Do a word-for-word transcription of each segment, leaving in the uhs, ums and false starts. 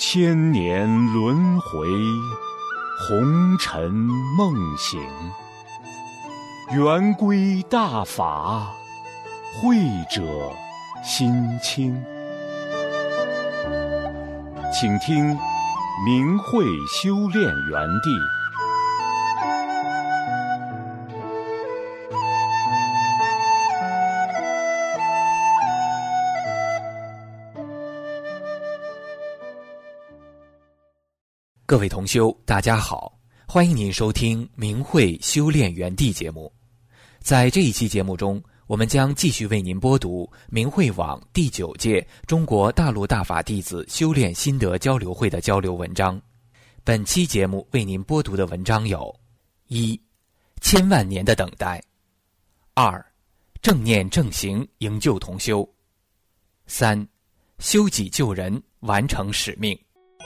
千年轮回，红尘梦醒。圆规大法，慧者心清。请听明慧修炼园地。 各位同修，大家好，欢迎您收听明慧修炼园地节目。在这一期节目中，我们将继续为您播读明慧网第九届中国大陆大法弟子修炼心得交流会的交流文章。本期节目为您播读的文章有：一、千万年的等待；二、正念正行营救同修；三、修己救人，完成使命。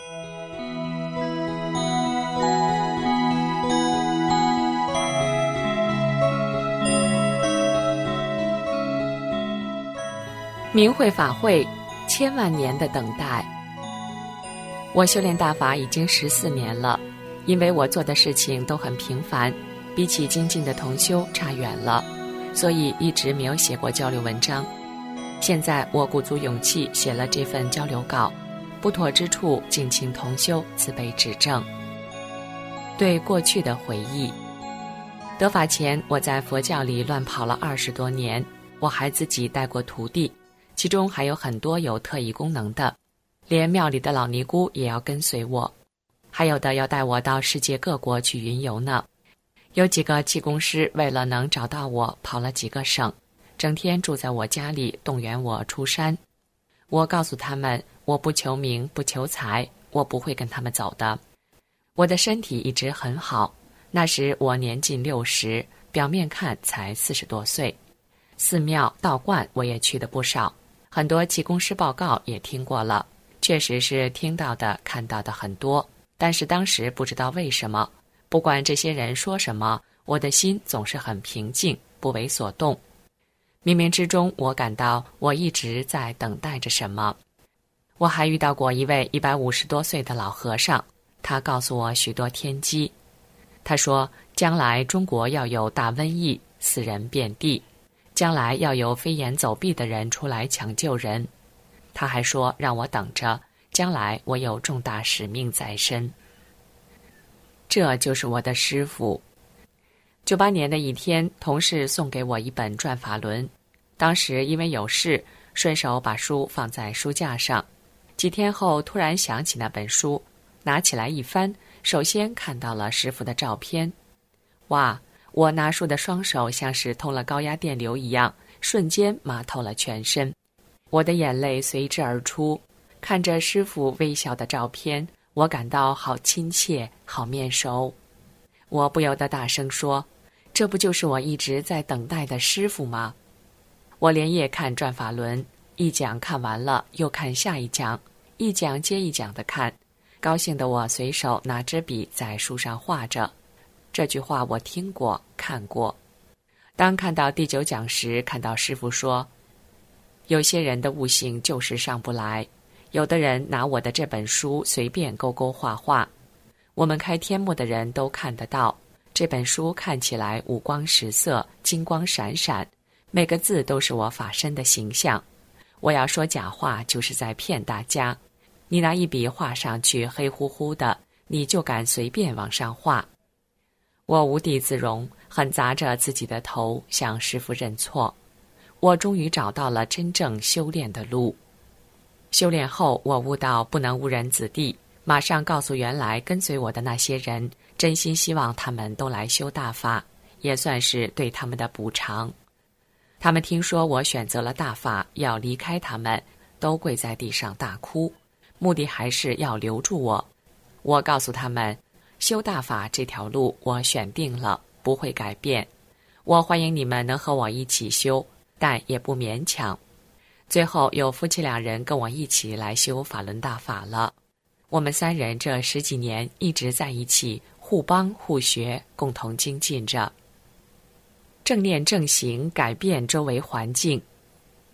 明慧法会，千万年的等待。我修炼大法已经十四年了，因为我做的事情都很平凡，比起精进的同修差远了，所以一直没有写过交流文章。现在我鼓足勇气写了这份交流稿，不妥之处敬请同修慈悲指正。对过去的回忆，得法前我在佛教里乱跑了二十多年，我还自己带过徒弟，其中还有很多有特异功能的，连庙里的老尼姑也要跟随我，还有的要带我到世界各国去云游呢。有几个气功师为了能找到我，跑了几个省，整天住在我家里，动员我出山。我告诉他们，我不求名不求财，我不会跟他们走的。我的身体一直很好，那时我年近六十，表面看才四十多岁。寺庙道观我也去的不少，很多气功师报告也听过了，确实是听到的看到的很多，但是当时不知道为什么，不管这些人说什么，我的心总是很平静，不为所动。冥冥之中，我感到我一直在等待着什么。我还遇到过一位一百五十多岁的老和尚，他告诉我许多天机。他说，将来中国要有大瘟疫，死人遍地，将来要有飞檐走壁的人出来抢救人。他还说让我等着，将来我有重大使命在身。这就是我的师父。九八年的一天，同事送给我一本转法轮，当时因为有事，顺手把书放在书架上。几天后突然想起那本书，拿起来一翻，首先看到了师父的照片。哇，我拿书的双手像是通了高压电流一样，瞬间麻透了全身。我的眼泪随之而出，看着师父微笑的照片，我感到好亲切，好面熟。我不由得大声说，这不就是我一直在等待的师父吗？我连夜看转法轮，一讲看完了又看下一讲，一讲接一讲的看，高兴的我随手拿支笔在书上画着。这句话我听过看过。当看到第九讲时，看到师父说，有些人的悟性就是上不来，有的人拿我的这本书随便勾勾画画，我们开天目的人都看得到，这本书看起来五光十色，金光闪闪，每个字都是我法身的形象。我要说假话就是在骗大家，你拿一笔画上去黑乎乎的，你就敢随便往上画。我无地自容，很砸着自己的头向师父认错。我终于找到了真正修炼的路。修炼后，我悟到不能误人子弟，马上告诉原来跟随我的那些人，真心希望他们都来修大法，也算是对他们的补偿。他们听说我选择了大法，要离开他们，都跪在地上大哭，目的还是要留住我。我告诉他们，修大法这条路我选定了，不会改变。我欢迎你们能和我一起修，但也不勉强。最后有夫妻两人跟我一起来修法轮大法了。我们三人这十几年一直在一起，互帮互学，共同精进着。正念正行改变周围环境。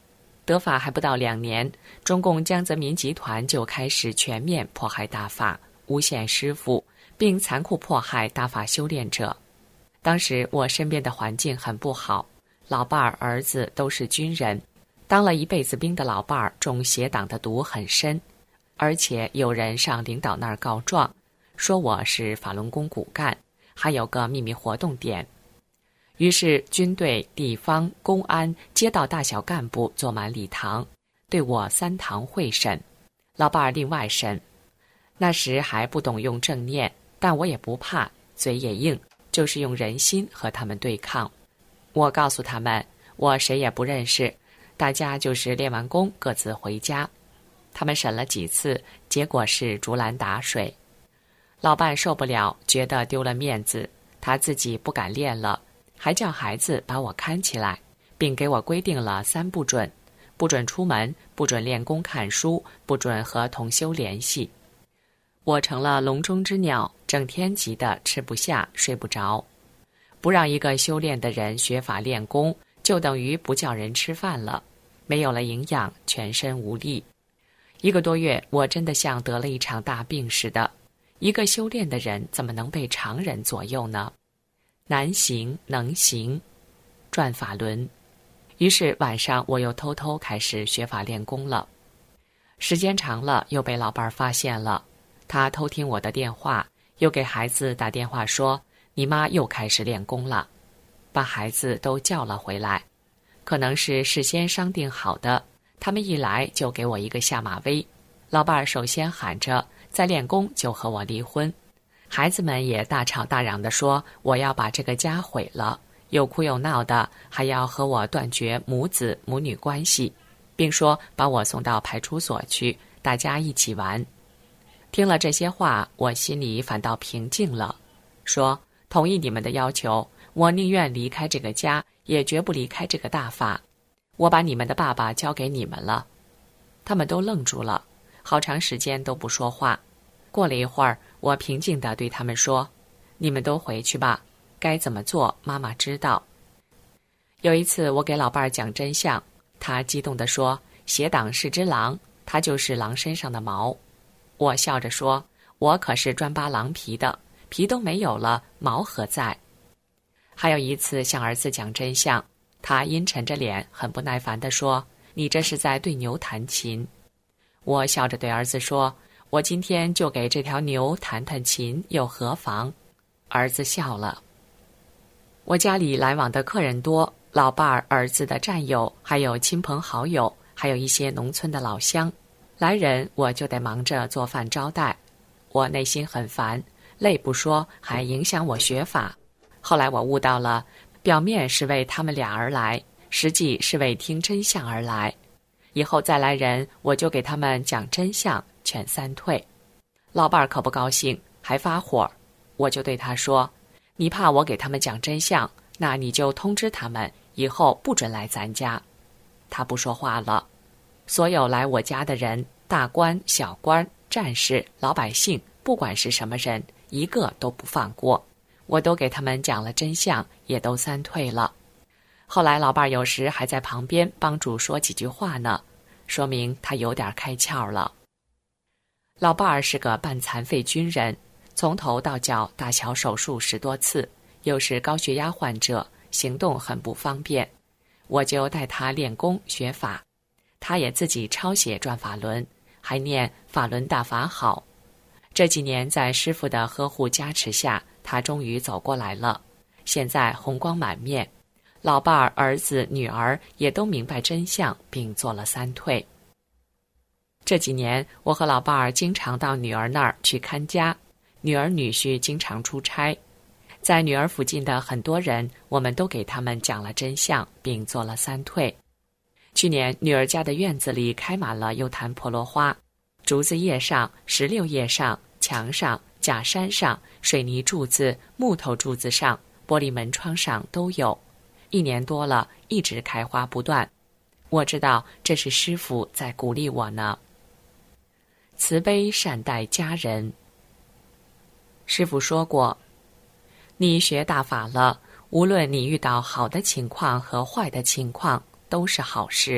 得法还不到两年，中共江泽民集团就开始全面迫害大法，诬陷师父，并残酷迫害大法修炼者。当时我身边的环境很不好，老伴儿、儿子都是军人，当了一辈子兵的老伴儿中邪党的毒很深，而且有人上领导那儿告状，说我是法轮功骨干，还有个秘密活动点。于是军队、地方、公安、街道大小干部坐满礼堂，对我三堂会审，老伴儿另外审。那时还不懂用正念，但我也不怕，嘴也硬，就是用人心和他们对抗。我告诉他们，我谁也不认识，大家就是练完功各自回家。他们审了几次，结果是竹篮打水。老伴受不了，觉得丢了面子，他自己不敢练了，还叫孩子把我看起来，并给我规定了三不准：不准出门，不准练功看书，不准和同修联系。我成了笼中之鸟，整天急得吃不下睡不着。不让一个修炼的人学法练功，就等于不叫人吃饭了，没有了营养，全身无力。一个多月，我真的像得了一场大病似的。一个修炼的人怎么能被常人左右呢？难行能行，转法轮。于是晚上我又偷偷开始学法练功了。时间长了，又被老伴儿发现了，他偷听我的电话，又给孩子打电话说，你妈又开始练功了，把孩子都叫了回来。可能是事先商定好的，他们一来就给我一个下马威。老伴儿首先喊着再练功就和我离婚，孩子们也大吵大嚷地说我要把这个家毁了，又哭又闹的，还要和我断绝母子母女关系，并说把我送到派出所去，大家一起玩。听了这些话，我心里反倒平静了，说同意你们的要求，我宁愿离开这个家，也绝不离开这个大法。我把你们的爸爸交给你们了。他们都愣住了，好长时间都不说话。过了一会儿，我平静地对他们说，你们都回去吧，该怎么做妈妈知道。有一次我给老伴儿讲真相，他激动地说，邪党是只狼，它就是狼身上的毛。我笑着说，我可是专扒狼皮的，皮都没有了，毛何在？还有一次向儿子讲真相，他阴沉着脸，很不耐烦地说，你这是在对牛弹琴。我笑着对儿子说，我今天就给这条牛弹弹琴又何妨？儿子笑了。我家里来往的客人多，老伴儿、儿子的战友，还有亲朋好友，还有一些农村的老乡。来人我就得忙着做饭招待，我内心很烦，累不说，还影响我学法。后来我悟到了，表面是为他们俩而来，实际是为听真相而来。以后再来人，我就给他们讲真相，劝三退。老伴儿可不高兴，还发火，我就对他说，你怕我给他们讲真相，那你就通知他们，以后不准来咱家。他不说话了。所有来我家的人，大官、小官、战士、老百姓，不管是什么人，一个都不放过。我都给他们讲了真相，也都三退了。后来老伴儿有时还在旁边帮助说几句话呢，说明他有点开窍了。老伴儿是个半残废军人，从头到脚大小手术十多次，又是高血压患者，行动很不方便。我就带他练功学法，他也自己抄写转法轮，还念法轮大法好。这几年在师父的呵护加持下，他终于走过来了，现在红光满面。老伴儿、儿子、女儿也都明白真相，并做了三退。这几年我和老伴儿经常到女儿那儿去看家，女儿女婿经常出差，在女儿附近的很多人，我们都给他们讲了真相，并做了三退。去年女儿家的院子里开满了幽檀婆罗花，竹子叶上、石榴叶上、墙上、假山上、水泥柱子、木头柱子上、玻璃门窗上都有，一年多了，一直开花不断。我知道这是师父在鼓励我呢。慈悲善待家人。师父说过，你学大法了，无论你遇到好的情况和坏的情况，都是好事，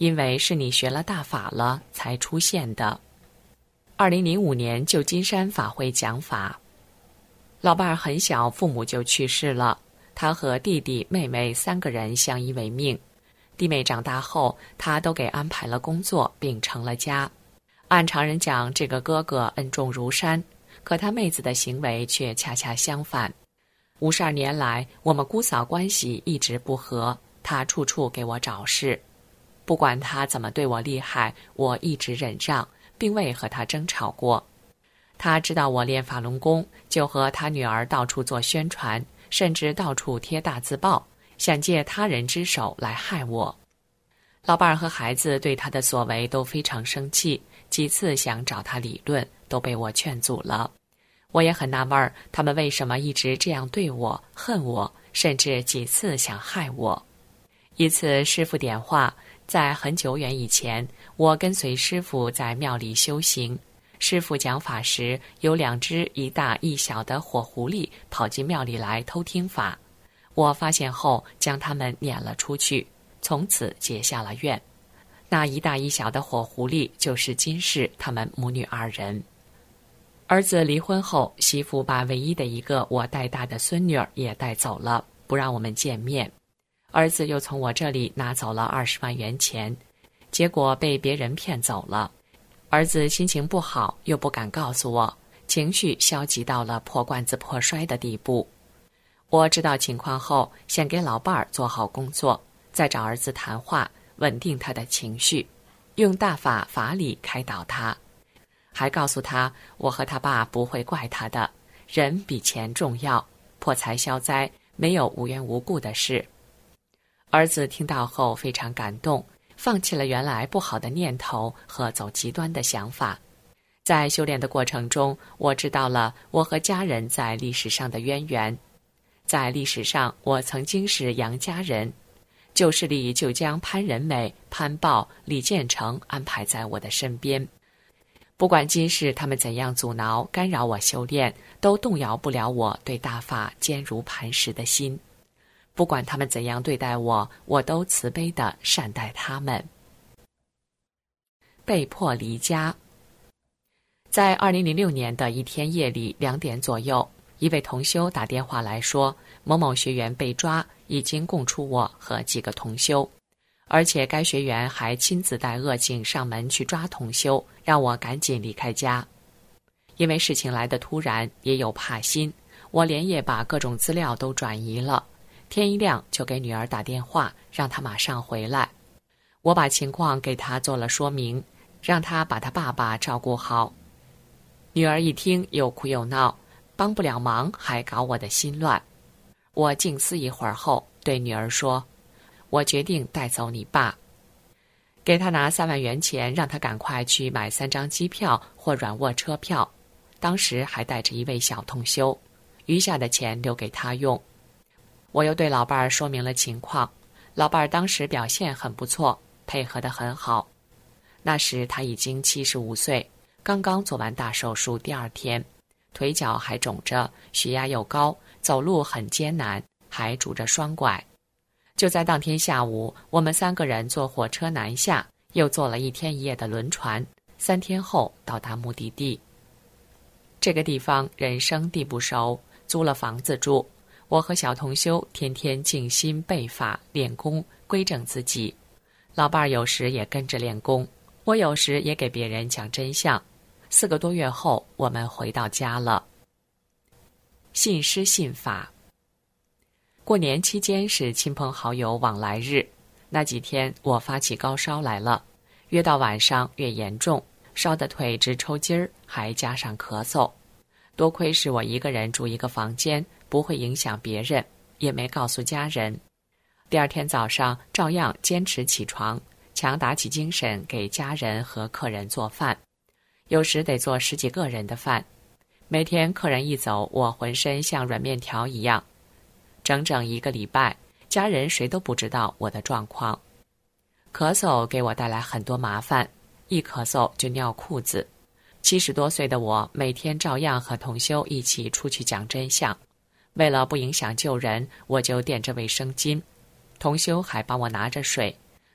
因为是你学了大法了才出现的。二零零五年旧金山法会讲法，老伴儿很小，父母就去世了，他和弟弟妹妹三个人相依为命。弟妹长大后，他都给安排了工作并成了家。按常人讲，这个哥哥恩重如山，可他妹子的行为却恰恰相反。五十二年来，我们姑嫂关系一直不和，他处处给我找事。不管他怎么对我厉害，我一直忍让，并未和他争吵过。他知道我练法轮功，就和他女儿到处做宣传，甚至到处贴大字报，想借他人之手来害我。老伴儿和孩子对他的所为都非常生气，几次想找他理论，都被我劝阻了。我也很纳闷，他们为什么一直这样对我，恨我，甚至几次想害我。一次师父点化，在很久远以前，我跟随师父在庙里修行。师父讲法时，有两只一大一小的火狐狸跑进庙里来偷听法。我发现后，将它们撵了出去，从此结下了怨。那一大一小的火狐狸就是金氏他们母女二人。儿子离婚后，媳妇把唯一的一个我带大的孙女儿也带走了，不让我们见面。儿子又从我这里拿走了二十万元钱，结果被别人骗走了。儿子心情不好，又不敢告诉我，情绪消极到了破罐子破摔的地步。我知道情况后，先给老伴儿做好工作，再找儿子谈话，稳定他的情绪，用大法法理开导他，还告诉他我和他爸不会怪他的，人比钱重要，破财消灾，没有无缘无故的事。儿子听到后非常感动，放弃了原来不好的念头和走极端的想法。在修炼的过程中，我知道了我和家人在历史上的渊源。在历史上，我曾经是杨家人，旧势力就将潘仁美、潘豹、李建成安排在我的身边。不管今世他们怎样阻挠、干扰我修炼，都动摇不了我对大法坚如磐石的心。不管他们怎样对待我，我都慈悲地善待他们。被迫离家。在二零零六年的一天夜里两点左右，一位同修打电话来说，某某学员被抓，已经供出我和几个同修，而且该学员还亲自带恶警上门去抓同修，让我赶紧离开家。因为事情来得突然，也有怕心，我连夜把各种资料都转移了。天一亮就给女儿打电话，让她马上回来。我把情况给她做了说明，让她把她爸爸照顾好。女儿一听，又哭又闹，帮不了忙，还搞我的心乱。我静思一会儿后，对女儿说：“我决定带走你爸。”给她拿三万元钱，让她赶快去买三张机票或软卧车票。当时还带着一位小同修，余下的钱留给她用。我又对老伴儿说明了情况，老伴儿当时表现很不错，配合得很好。那时他已经七十五岁，刚刚做完大手术，第二天，腿脚还肿着，血压又高，走路很艰难，还拄着双拐。就在当天下午，我们三个人坐火车南下，又坐了一天一夜的轮船，三天后到达目的地。这个地方人生地不熟，租了房子住。我和小同修天天静心背法练功，规正自己。老伴儿有时也跟着练功，我有时也给别人讲真相。四个多月后，我们回到家了。信师信法。过年期间是亲朋好友往来日，那几天我发起高烧来了，越到晚上越严重，烧得腿直抽筋儿，还加上咳嗽。多亏是我一个人住一个房间，不会影响别人，也没告诉家人。第二天早上照样坚持起床，强打起精神给家人和客人做饭，有时得做十几个人的饭。每天客人一走，我浑身像软面条一样。整整一个礼拜，家人谁都不知道我的状况。咳嗽给我带来很多麻烦，一咳嗽就尿裤子。七十多岁的我，每天照样和同修一起出去讲真相。为了不影响救人，我就垫着卫生巾。同修还帮我拿着水，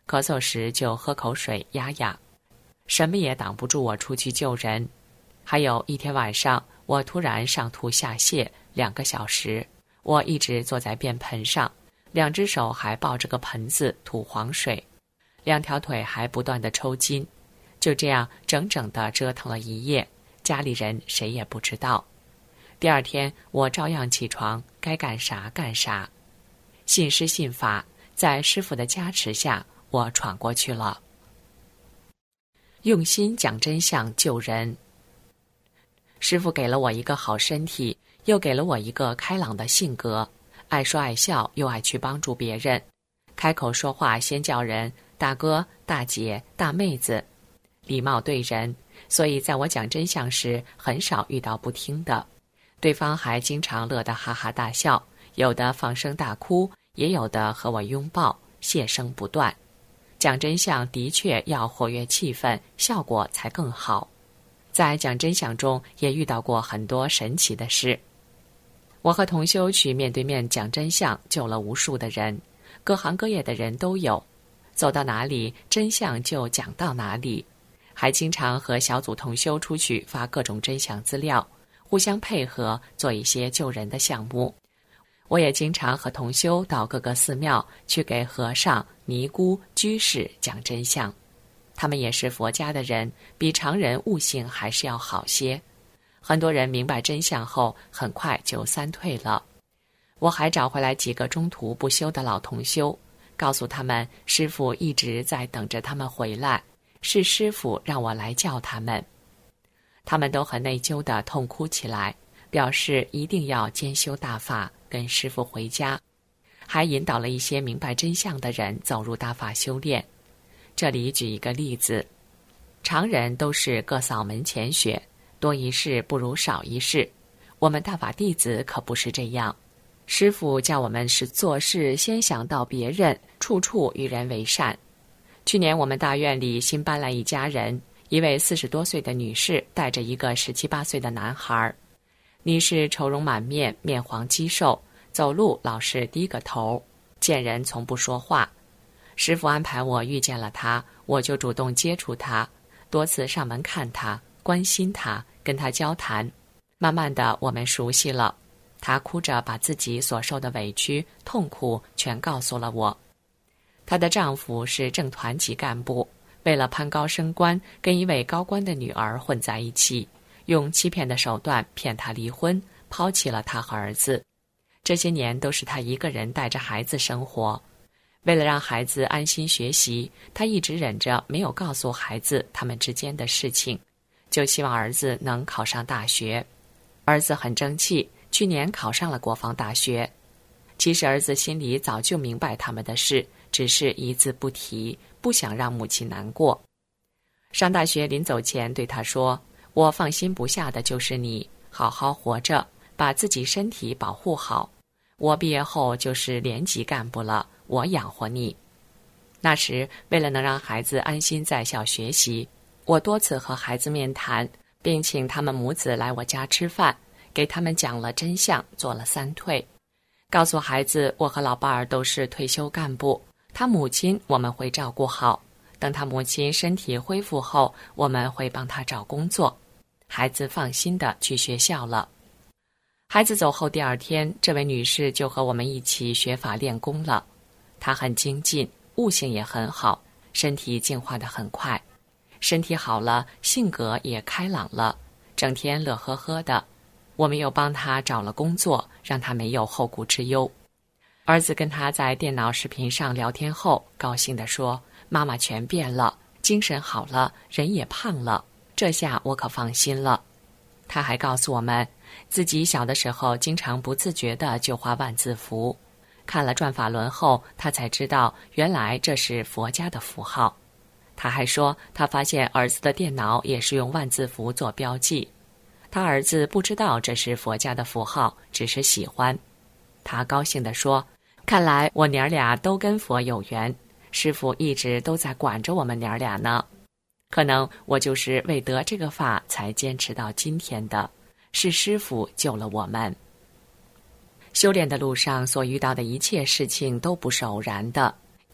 咳嗽时就喝口水压压，什么也挡不住我出去救人。还有一天晚上，我突然上吐下泻两个小时，我一直坐在便盆上，两只手还抱着个盆子吐黄水，两条腿还不断地抽筋，就这样整整地折腾了一夜，家里人谁也不知道。第二天我照样起床，该干啥干啥。信师信法，在师父的加持下，我闯过去了。用心讲真相救人。师父给了我一个好身体，又给了我一个开朗的性格，爱说爱笑，又爱去帮助别人。开口说话先叫人大哥、大姐、大妹子，礼貌对人，所以在我讲真相时，很少遇到不听的。对方还经常乐得哈哈大笑，有的放声大哭，也有的和我拥抱，谢声不断。讲真相的确要活跃气氛，效果才更好。在讲真相中也遇到过很多神奇的事。我和同修去面对面讲真相，救了无数的人，各行各业的人都有，走到哪里真相就讲到哪里。还经常和小组同修出去发各种真相资料，互相配合做一些救人的项目。我也经常和同修到各个寺庙去给和尚、尼姑、居士讲真相。他们也是佛家的人，比常人悟性还是要好些。很多人明白真相后，很快就三退了。我还找回来几个中途不修的老同修，告诉他们师父一直在等着他们回来，是师父让我来叫他们。他们都很内疚地痛哭起来，表示一定要兼修大法，跟师父回家，还引导了一些明白真相的人走入大法修炼。这里举一个例子，常人都是各扫门前雪，多一事不如少一事，我们大法弟子可不是这样。师父叫我们是做事先想到别人，处处与人为善。去年我们大院里新搬来一家人，一位四十多岁的女士带着一个十七八岁的男孩。女士愁容满面，面黄肌瘦，走路老是低个头，见人从不说话。师父安排我遇见了她，我就主动接触她，多次上门看她，关心她，跟她交谈。慢慢的我们熟悉了，她哭着把自己所受的委屈、痛苦全告诉了我。她的丈夫是政团级干部，为了攀高升官，跟一位高官的女儿混在一起，用欺骗的手段骗她离婚，抛弃了她和儿子。这些年都是她一个人带着孩子生活。为了让孩子安心学习，她一直忍着没有告诉孩子他们之间的事情，就希望儿子能考上大学。儿子很争气，去年考上了国防大学。其实儿子心里早就明白他们的事，只是一字不提，不想让母亲难过。上大学临走前对他说，我放心不下的就是你，好好活着，把自己身体保护好。我毕业后就是连级干部了，我养活你。那时为了能让孩子安心在校学习，我多次和孩子面谈，并请他们母子来我家吃饭，给他们讲了真相，做了三退，告诉孩子我和老伴儿都是退休干部，他母亲我们会照顾好，等他母亲身体恢复后，我们会帮他找工作。孩子放心地去学校了。孩子走后第二天，这位女士就和我们一起学法练功了。她很精进，悟性也很好，身体进化得很快。身体好了，性格也开朗了，整天乐呵呵的。我们又帮她找了工作，让她没有后顾之忧。儿子跟她在电脑视频上聊天后，高兴地说，妈妈全变了，精神好了，人也胖了，这下我可放心了。他还告诉我们，自己小的时候经常不自觉地就画万字符，看了转法轮后，他才知道原来这是佛家的符号。他还说，他发现儿子的电脑也是用万字符做标记，他儿子不知道这是佛家的符号，只是喜欢。他高兴地说，看来我娘俩都跟佛有缘，师父一直都在管着我们娘俩呢。可能我就是为得这个法才坚持到今天的，是师父救了我们。修炼的路上所遇到的一切事情都不是偶然的，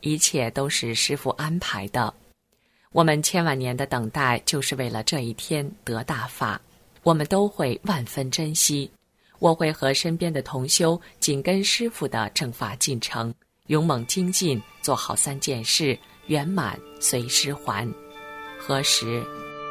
一切都是师父安排的。我们千万年的等待，就是为了这一天得大法，我们都会万分珍惜。我会和身边的同修紧跟师父的正法进程，勇猛精进，做好三件事，圆满随师还。何时？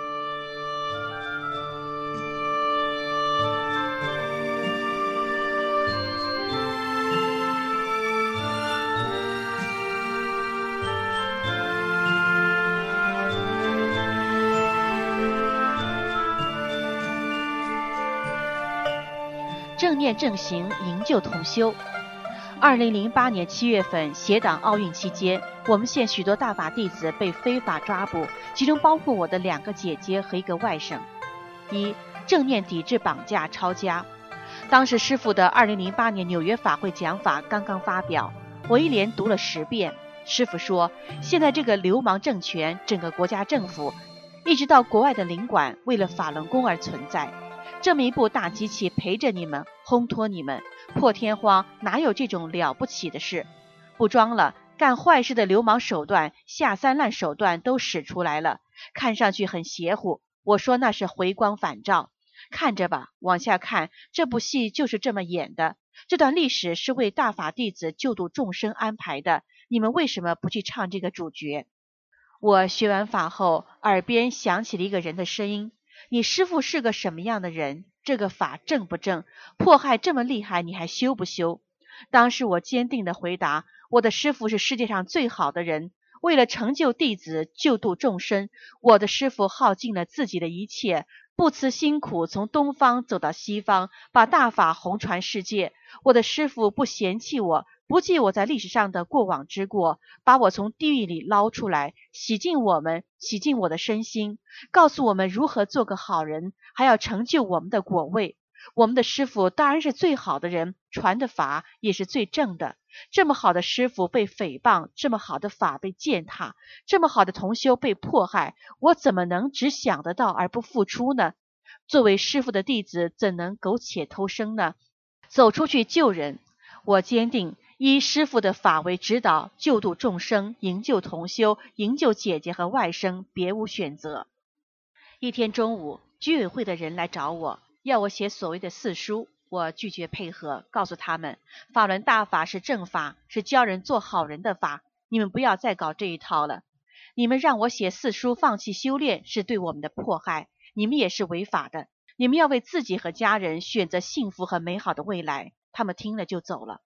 正念正行，营救同修。二零零八年七月份，协党奥运期间，我们县许多大法弟子被非法抓捕，其中包括我的两个姐姐和一个外甥。一、正念抵制绑架抄家。当时师父的二零零八年纽约法会讲法刚刚发表，我一连读了十遍。师父说，现在这个流氓政权，整个国家政府，一直到国外的领馆，为了法轮功而存在。这么一部大机器陪着你们，烘托你们，破天荒哪有这种了不起的事？不装了，干坏事的流氓手段、下三滥手段都使出来了，看上去很邪乎。我说那是回光返照，看着吧，往下看，这部戏就是这么演的。这段历史是为大法弟子救度众生安排的，你们为什么不去唱这个主角？我学完法后，耳边响起了一个人的声音，你师父是个什么样的人？这个法正不正？迫害这么厉害，你还修不修？当时我坚定地回答，我的师父是世界上最好的人，为了成就弟子，救度众生，我的师父耗尽了自己的一切，不辞辛苦从东方走到西方，把大法弘传世界。我的师父不嫌弃我，不计我在历史上的过往之过，把我从地狱里捞出来，洗净我们，洗净我的身心，告诉我们如何做个好人，还要成就我们的果位。我们的师父当然是最好的人，传的法也是最正的。这么好的师父被诽谤，这么好的法被践踏，这么好的同修被迫害，我怎么能只想得到而不付出呢？作为师父的弟子，怎能苟且偷生呢？走出去救人，我坚定依师父的法为指导，救度众生，营救同修，营救姐姐和外甥，别无选择。一天中午，居委会的人来找我，要我写所谓的四书，我拒绝配合，告诉他们，法轮大法是正法，是教人做好人的法，你们不要再搞这一套了。你们让我写四书放弃修炼，是对我们的迫害，你们也是违法的。你们要为自己和家人选择幸福和美好的未来。他们听了就走了。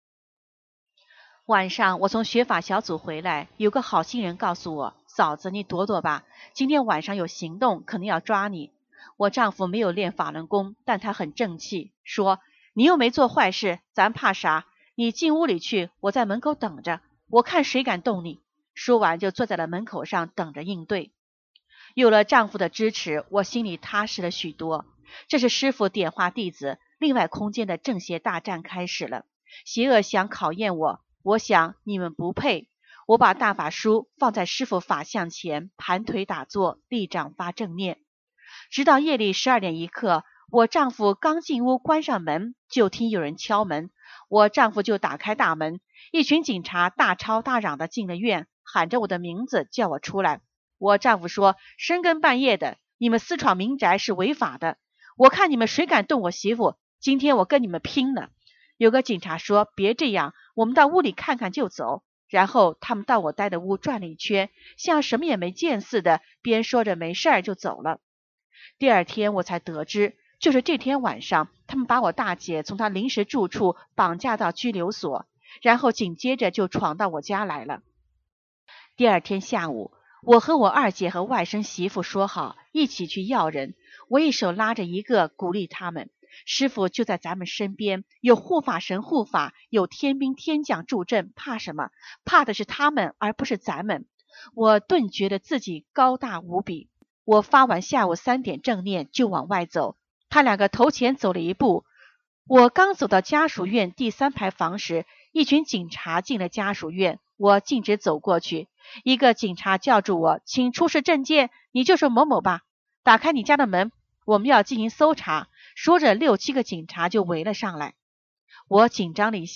晚上我从学法小组回来，有个好心人告诉我，嫂子你躲躲吧，今天晚上有行动，可能要抓你。我丈夫没有练法轮功，但他很正气，说你又没做坏事，咱怕啥？你进屋里去，我在门口等着，我看谁敢动你。说完就坐在了门口上等着应对。有了丈夫的支持，我心里踏实了许多。这是师父点化弟子，另外空间的正邪大战开始了。邪恶想考验我，我想你们不配。我把大法书放在师父法像前，盘腿打坐，立掌发正念。直到夜里十二点一刻，我丈夫刚进屋关上门，就听有人敲门，我丈夫就打开大门，一群警察大吵大嚷的进了院，喊着我的名字叫我出来。我丈夫说，深更半夜的，你们私闯民宅是违法的，我看你们谁敢动我媳妇，今天我跟你们拼了。有个警察说，别这样，我们到屋里看看就走。然后他们到我待的屋转了一圈，像什么也没见似的，边说着没事儿就走了。第二天我才得知，就是这天晚上，他们把我大姐从她临时住处绑架到拘留所，然后紧接着就闯到我家来了。第二天下午，我和我二姐和外甥媳妇说好一起去要人，我一手拉着一个，鼓励他们，师父就在咱们身边，有护法神护法，有天兵天将助阵，怕什么？怕的是他们，而不是咱们。我顿觉得自己高大无比。我发完下午三点正念就往外走，他两个头前走了一步。我刚走到家属院第三排房时，一群警察进了家属院，我径直走过去。一个警察叫住我，请出示证件，你就是某某吧？打开你家的门，我们要进行搜查。说着，六七个警察就围了上来。我紧张了一下，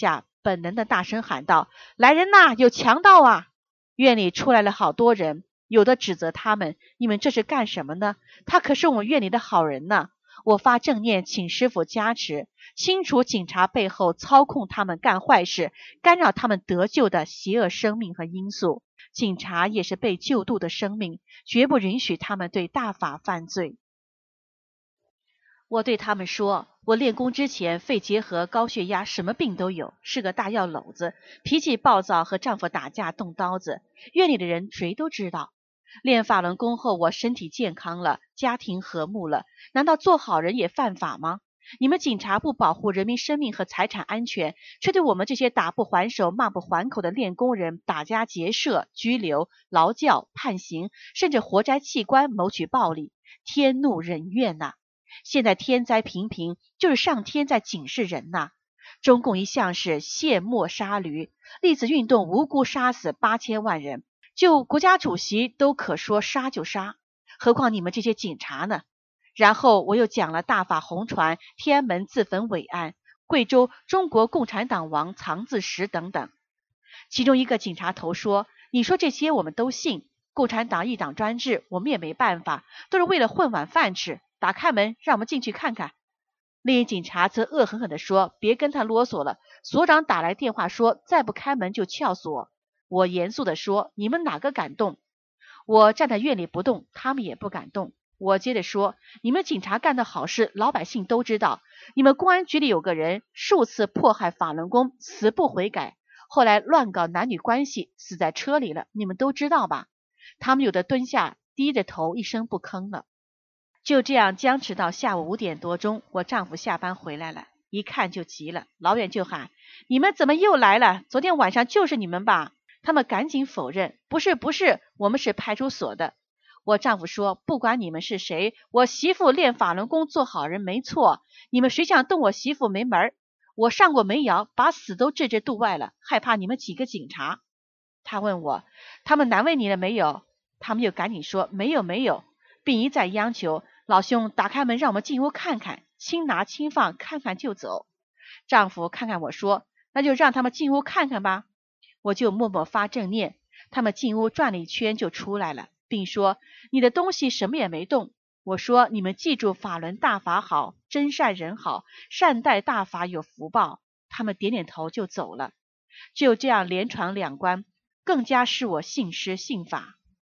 本能的大声喊道：来人呐，有强盗啊！院里出来了好多人，有的指责他们，你们这是干什么呢？他可是我们院里的好人呢。我发正念请师父加持，清除警察背后操控他们干坏事，干扰他们得救的邪恶生命和因素。警察也是被救度的生命，绝不允许他们对大法犯罪。我对他们说，我练功之前肺结核、高血压，什么病都有，是个大药篓子，脾气暴躁，和丈夫打架动刀子，院里的人谁都知道。练法轮功后，我身体健康了，家庭和睦了，难道做好人也犯法吗？你们警察不保护人民生命和财产安全，却对我们这些打不还手、骂不还口的练功人打家劫舍、拘留、劳教、判刑，甚至活摘器官谋取暴利，天怒人怨呐！现在天灾频频，就是上天在警示人呐！中共一向是卸磨杀驴，粒子运动无辜杀死八千万人，就国家主席都可说杀就杀，何况你们这些警察呢？然后我又讲了大法红传、天安门自焚伟案、贵州中国共产党王藏字石等等。其中一个警察头说，你说这些我们都信，共产党一党专制，我们也没办法，都是为了混碗饭吃，打开门让我们进去看看。另一警察则恶狠狠地说，别跟他啰嗦了，所长打来电话说再不开门就撬锁。我严肃地说，你们哪个敢动？我站在院里不动，他们也不敢动。我接着说，你们警察干的好事老百姓都知道，你们公安局里有个人数次迫害法轮功，死不悔改，后来乱搞男女关系，死在车里了，你们都知道吧？他们有的蹲下低着头一声不吭了。就这样僵持到下午五点多钟，我丈夫下班回来了，一看就急了，老远就喊，你们怎么又来了？昨天晚上就是你们吧？他们赶紧否认，不是不是，我们是派出所的。我丈夫说，不管你们是谁，我媳妇练法轮功做好人没错，你们谁想动我媳妇没门。我上过煤窑，把死都置之度外了，害怕你们几个警察。他问我，他们难为你了没有？他们又赶紧说，没有没有，并一再央求，老兄打开门让我们进屋看看，轻拿轻放，看看就走。丈夫看看我说，那就让他们进屋看看吧。我就默默发正念，他们进屋转了一圈就出来了，并说，你的东西什么也没动。我说，你们记住法轮大法好，真善人好，善待大法有福报。他们点点头就走了。就这样连闯两关，更加使我信师信法。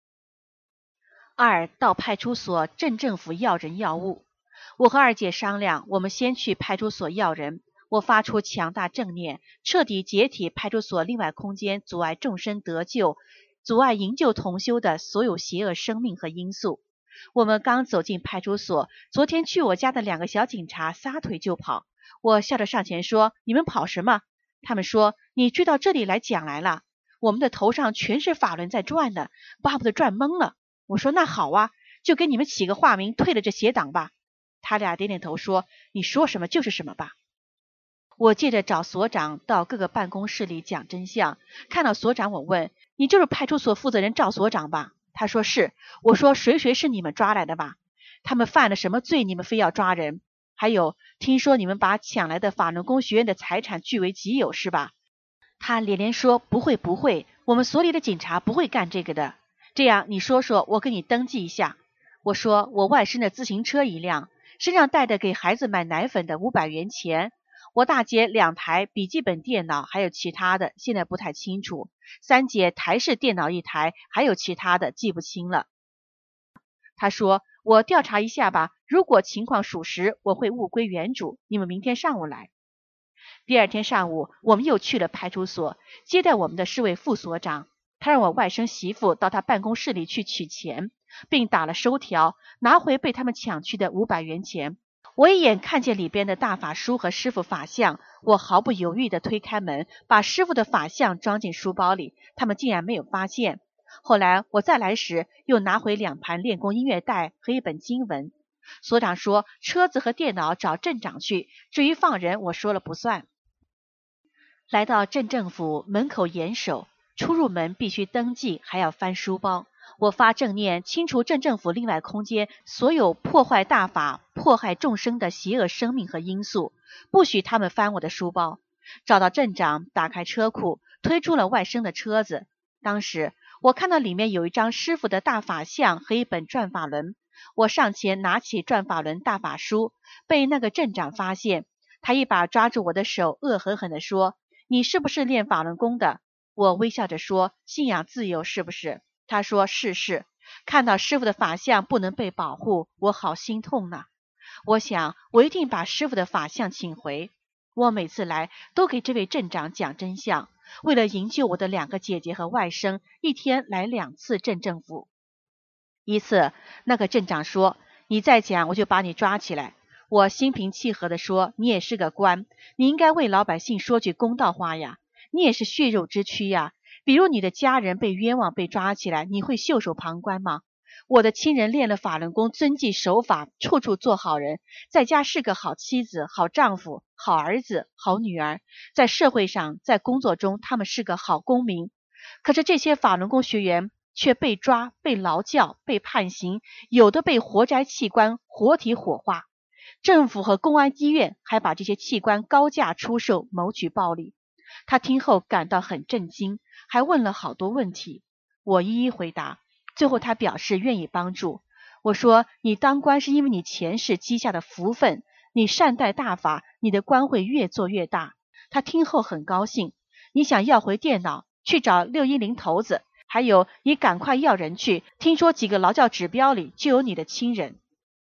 二，到派出所镇政府要人要物。我和二姐商量，我们先去派出所要人。我发出强大正念，彻底解体派出所另外空间阻碍众生得救、阻碍营救同修的所有邪恶生命和因素。我们刚走进派出所，昨天去我家的两个小警察撒腿就跑。我笑着上前说，你们跑什么？他们说，你追到这里来讲来了。我们的头上全是法轮在转的，巴不得转懵了。我说，那好啊，就给你们起个化名，退了这邪党吧。他俩点点头说，你说什么就是什么吧。我借着找所长到各个办公室里讲真相，看到所长，我问，你就是派出所负责人赵所长吧？他说是。我说，谁谁是你们抓来的吧？他们犯了什么罪，你们非要抓人？还有，听说你们把抢来的法轮功学院的财产据为己有是吧？他连连说，不会不会，我们所里的警察不会干这个的。这样你说说，我给你登记一下。我说，我外甥的自行车一辆，身上带着给孩子买奶粉的五百元钱，我大姐两台笔记本电脑，还有其他的现在不太清楚，三姐台式电脑一台，还有其他的记不清了。他说，我调查一下吧，如果情况属实，我会物归原主，你们明天上午来。第二天上午，我们又去了派出所，接待我们的是位副所长，他让我外甥媳妇到他办公室里去取钱，并打了收条，拿回被他们抢去的五百元钱。我一眼看见里边的大法书和师傅法像，我毫不犹豫地推开门，把师傅的法像装进书包里，他们竟然没有发现。后来我再来时，又拿回两盘练功音乐带和一本经文。所长说，车子和电脑找镇长去，至于放人，我说了不算。来到镇政府门口严守，出入门必须登记，还要翻书包。我发正念，清除镇政府另外空间所有破坏大法、迫害众生的邪恶生命和因素，不许他们翻我的书包。 找到镇长，打开车库，推出了外甥的车子。当时我看到里面有一张师傅的大法像和一本转法轮，我上前拿起转法轮大法书，被那个镇长发现，他一把抓住我的手，恶狠狠地说：你是不是练法轮功的？我微笑着说：信仰自由是不是？他说是是。看到师傅的法像不能被保护，我好心痛呐。我想我一定把师傅的法像请回。我每次来都给这位镇长讲真相，为了营救我的两个姐姐和外甥，一天来两次镇政府。一次那个镇长说：你再讲我就把你抓起来。我心平气和地说：你也是个官，你应该为老百姓说句公道话呀，你也是血肉之躯呀，比如你的家人被冤枉被抓起来，你会袖手旁观吗？我的亲人练了法轮功，遵纪守法，处处做好人，在家是个好妻子、好丈夫、好儿子、好女儿，在社会上在工作中他们是个好公民。可是这些法轮功学员却被抓、被劳教、被判刑，有的被活摘器官活体火化，政府和公安医院还把这些器官高价出售，谋取暴利。他听后感到很震惊，还问了好多问题，我一一回答。最后他表示愿意帮助。我说：你当官是因为你前世积下的福分，你善待大法，你的官会越做越大。他听后很高兴。你想要回电脑，去找六一零头子，还有你赶快要人去，听说几个劳教指标里就有你的亲人。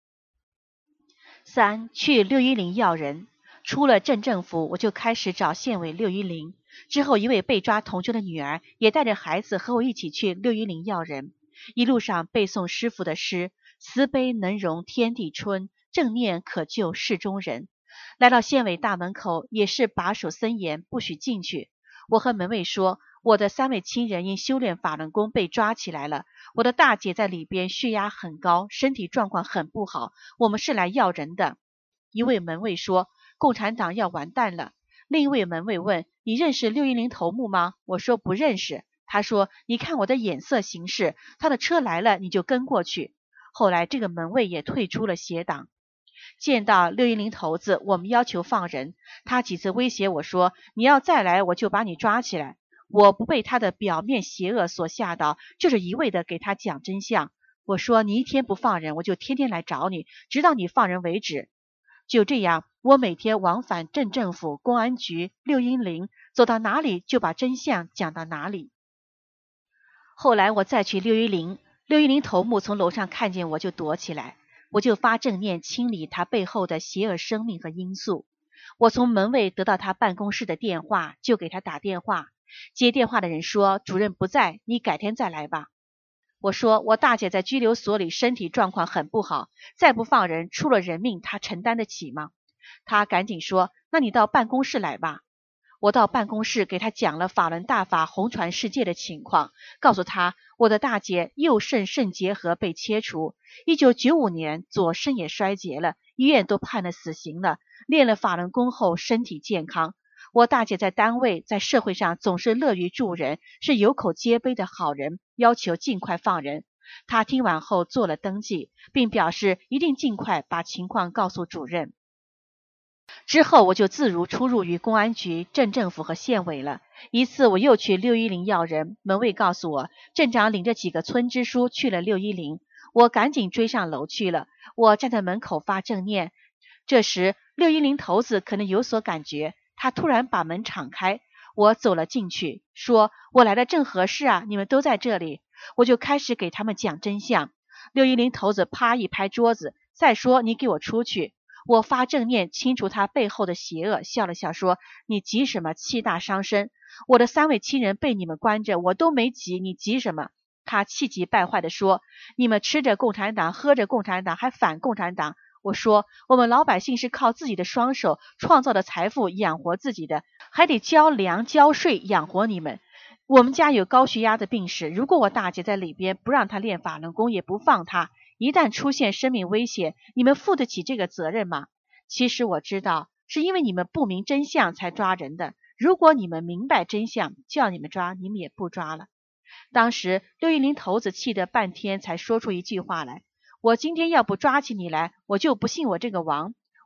三，去六一零要人。出了镇政府，我就开始找县委六一零。之后一位被抓同修的女儿也带着孩子和我一起去六一零要人。一路上背诵师父的诗：慈悲能容天地春，正念可救世中人。来到县委大门口，也是把守森严，不许进去。我和门卫说，我的三位亲人因修炼法轮功被抓起来了，我的大姐在里边血压很高，身体状况很不好，我们是来要人的。一位门卫说，共产党要完蛋了。另一位门卫问，你认识六一零头目吗？我说不认识。他说，你看我的眼色行事，他的车来了你就跟过去。后来这个门卫也退出了邪党。见到六一零头子，我们要求放人，他几次威胁我说，你要再来我就把你抓起来。我不被他的表面邪恶所吓到，就是一味的给他讲真相。我说，你一天不放人，我就天天来找你，直到你放人为止。就这样，我每天往返镇政府、公安局、六一零，走到哪里就把真相讲到哪里。后来我再去六一零，六一零头目从楼上看见我就躲起来，我就发正念清理他背后的邪恶生命和因素。我从门卫得到他办公室的电话，就给他打电话。接电话的人说，主任不在，你改天再来吧。我说，我大姐在拘留所里身体状况很不好，再不放人，出了人命她承担得起吗？他赶紧说，那你到办公室来吧。我到办公室给他讲了法轮大法红传世界的情况，告诉他我的大姐右肾肾结核被切除，一九九五年左肾也衰竭了，医院都判了死刑了，练了法轮功后身体健康。我大姐在单位在社会上总是乐于助人，是有口皆碑的好人，要求尽快放人。他听完后做了登记，并表示一定尽快把情况告诉主任。之后我就自如出入于公安局、镇政府和县委了。一次我又去六一零要人，门卫告诉我，镇长领着几个村支书去了六一零，我赶紧追上楼去了。我站在门口发正念，这时六一零头子可能有所感觉，他突然把门敞开，我走了进去，说，我来的正合适啊，你们都在这里。我就开始给他们讲真相。六一零头子啪一拍桌子，再说你给我出去。我发正念清除他背后的邪恶，笑了笑说，你急什么，气大伤身，我的三位亲人被你们关着，我都没急，你急什么？他气急败坏地说，你们吃着共产党，喝着共产党，还反共产党。我说，我们老百姓是靠自己的双手创造的财富养活自己的，还得交粮交税养活你们。我们家有高血压的病史，如果我大姐在里边不让她练法轮功，也不放她，一旦出现生命危险，你们负得起这个责任吗？其实我知道，是因为你们不明真相才抓人的，如果你们明白真相，叫你们抓，你们也不抓了。当时六一零头子气得半天才说出一句话来，我今天要不抓起你来，我就不信我这个王。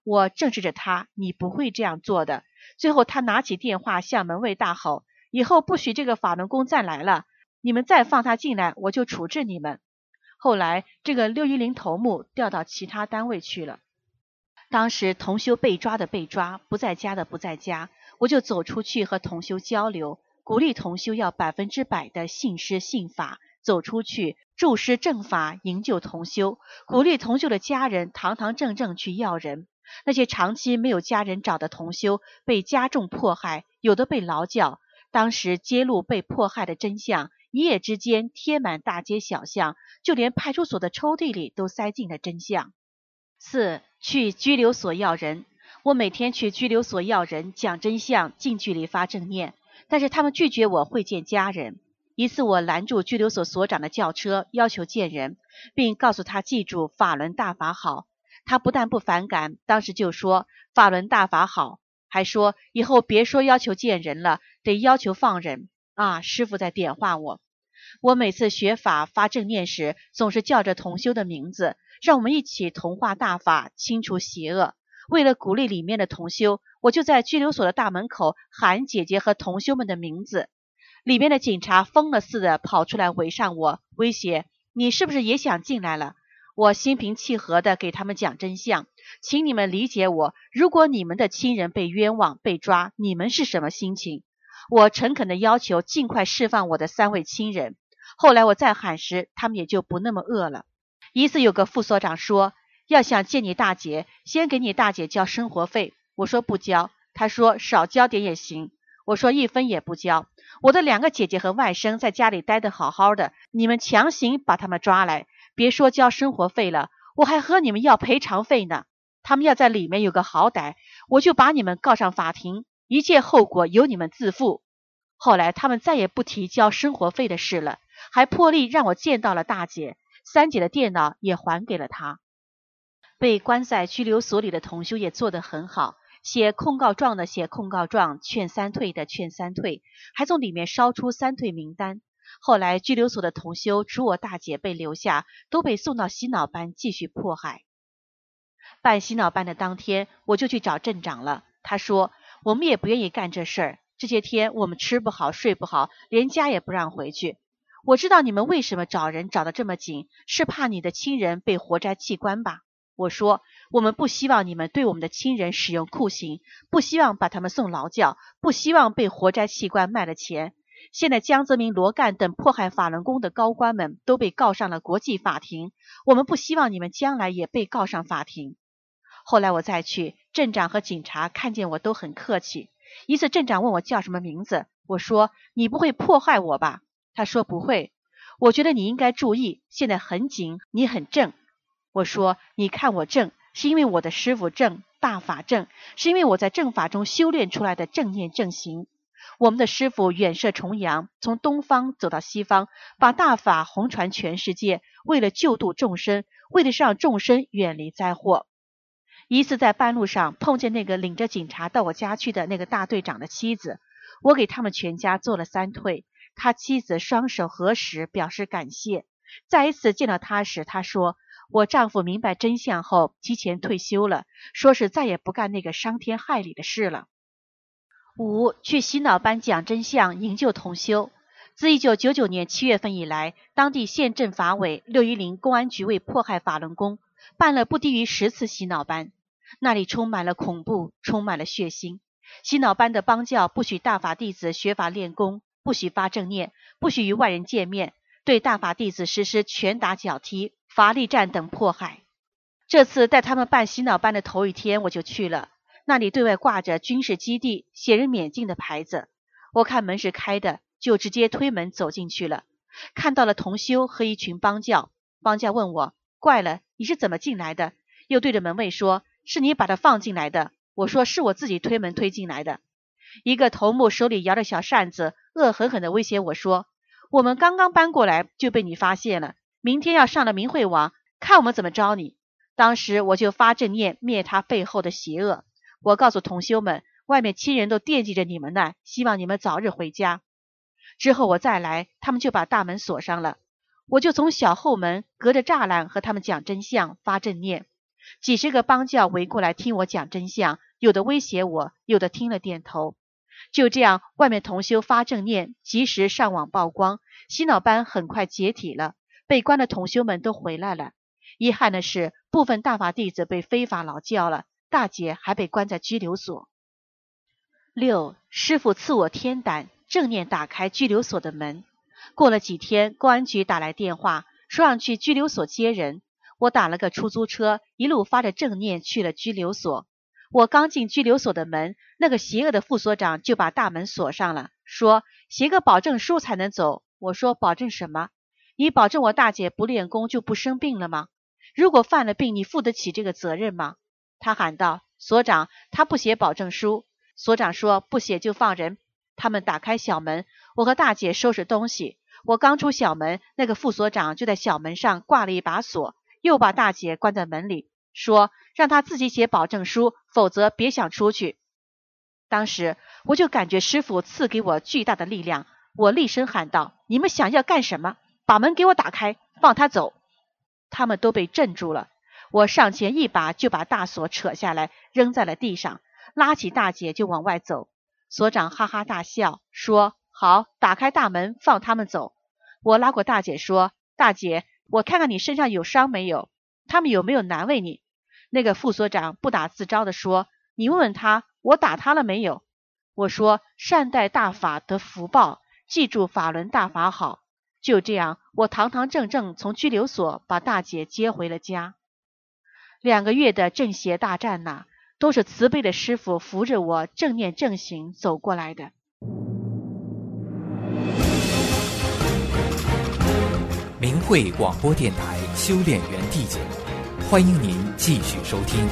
我正视着他，你不会这样做的。最后他拿起电话向门卫大吼，以后不许这个法轮功再来了，你们再放他进来，我就处置你们。后来这个六一零头目调到其他单位去了。当时同修被抓的被抓，不在家的不在家，我就走出去和同修交流，鼓励同修要百分之百的信师信法，走出去助师正法，营救同修，鼓励同修的家人堂堂正正去要人。那些长期没有家人找的同修被加重迫害，有的被劳教。当时揭露被迫害的真相，一夜之间贴满大街小巷，就连派出所的抽屉里都塞进了真相。四、去拘留所要人。我每天去拘留所要人，讲真相，近距离发正念，但是他们拒绝我会见家人。一次我拦住拘留所所长的轿车，要求见人，并告诉他记住法轮大法好。他不但不反感，当时就说法轮大法好，还说以后别说要求见人了，得要求放人啊！师父在点化我。我每次学法发正念时，总是叫着同修的名字，让我们一起同化大法，清除邪恶。为了鼓励里面的同修，我就在拘留所的大门口喊姐姐和同修们的名字。里面的警察疯了似的跑出来围上我，威胁你是不是也想进来了？我心平气和地给他们讲真相，请你们理解我，如果你们的亲人被冤枉被抓，你们是什么心情？我诚恳地要求尽快释放我的三位亲人。后来我再喊时，他们也就不那么饿了。一次有个副所长说，要想见你大姐，先给你大姐交生活费。我说不交，他说少交点也行。我说一分也不交。我的两个姐姐和外甥在家里待得好好的，你们强行把他们抓来，别说交生活费了，我还和你们要赔偿费呢。他们要在里面有个好歹，我就把你们告上法庭，一切后果由你们自负。后来他们再也不提交生活费的事了，还破例让我见到了大姐，三姐的电脑也还给了她。被关在拘留所里的同修也做得很好，写控告状的写控告状，劝三退的劝三退，还从里面烧出三退名单。后来拘留所的同修除我大姐被留下，都被送到洗脑班继续迫害。办洗脑班的当天，我就去找镇长了。他说我们也不愿意干这事儿，这些天我们吃不好睡不好，连家也不让回去。我知道你们为什么找人找得这么紧，是怕你的亲人被活摘器官吧？我说我们不希望你们对我们的亲人使用酷刑，不希望把他们送劳教，不希望被活摘器官卖了钱。现在江泽民、罗干等迫害法轮功的高官们都被告上了国际法庭，我们不希望你们将来也被告上法庭。后来我再去，镇长和警察看见我都很客气。一次镇长问我叫什么名字，我说你不会迫害我吧？他说不会。我觉得你应该注意，现在很紧，你很正。我说你看我正，是因为我的师父正，大法正，是因为我在正法中修炼出来的正念正行。我们的师父远涉重洋，从东方走到西方，把大法弘传全世界，为了救度众生，为了让众生远离灾祸。一次在半路上碰见那个领着警察到我家去的那个大队长的妻子，我给他们全家做了三退，他妻子双手合十表示感谢。再一次见到他时，他说我丈夫明白真相后提前退休了，说是再也不干那个伤天害理的事了。五、去洗脑班讲真相，营救同修。自一九九九年七月份以来，当地县政法委、六一零公安局为迫害法轮功，办了不低于十次洗脑班，那里充满了恐怖，充满了血腥。洗脑班的帮教不许大法弟子学法练功，不许发正念，不许与外人见面，对大法弟子实施拳打脚踢、罚力战等迫害。这次带他们办洗脑班的头一天，我就去了。那里对外挂着军事基地、写人免进的牌子，我看门是开的，就直接推门走进去了。看到了同修和一群帮教，帮教问我，怪了，你是怎么进来的？又对着门卫说，是你把他放进来的。我说是我自己推门推进来的。一个头目手里摇着小扇子，恶狠狠地威胁我说，我们刚刚搬过来就被你发现了，明天要上了明慧网，看我们怎么招你。当时我就发正念灭他背后的邪恶。我告诉同修们，外面亲人都惦记着你们呢，希望你们早日回家。之后我再来，他们就把大门锁上了，我就从小后门隔着栅栏和他们讲真相，发正念。 几十个帮教围过来听我讲真相，有的威胁我，有的听了点头。就这样，外面同修发正念，及时上网曝光，洗脑班很快解体了，被关的同修们都回来了。遗憾的是，部分大法弟子被非法劳教了，大姐还被关在拘留所。六，师父赐我天胆，正念打开拘留所的门。过了几天，公安局打来电话，说让去拘留所接人。我打了个出租车，一路发着正念去了拘留所。我刚进拘留所的门，那个邪恶的副所长就把大门锁上了，说写个保证书才能走。我说保证什么？你保证我大姐不练功就不生病了吗？如果犯了病，你负得起这个责任吗？他喊道，所长，他不写保证书。所长说不写就放人。他们打开小门，我和大姐收拾东西。我刚出小门，那个副所长就在小门上挂了一把锁，又把大姐关在门里，说让她自己写保证书，否则别想出去。当时我就感觉师父赐给我巨大的力量，我厉声喊道，你们想要干什么？把门给我打开，放他走。他们都被镇住了。我上前一把就把大锁扯下来，扔在了地上，拉起大姐就往外走。所长哈哈大笑，说好，打开大门，放他们走。我拉过大姐说，大姐，我看看你身上有伤没有？他们有没有难为你？那个副所长不打自招的说，你问问他，我打他了没有？我说，善待大法得福报，记住法轮大法好。就这样，我堂堂正正从拘留所把大姐接回了家。两个月的正邪大战呐、啊，都是慈悲的师父扶着我正念正行走过来的。 明慧广播电台修炼园地节目，欢迎您继续收听。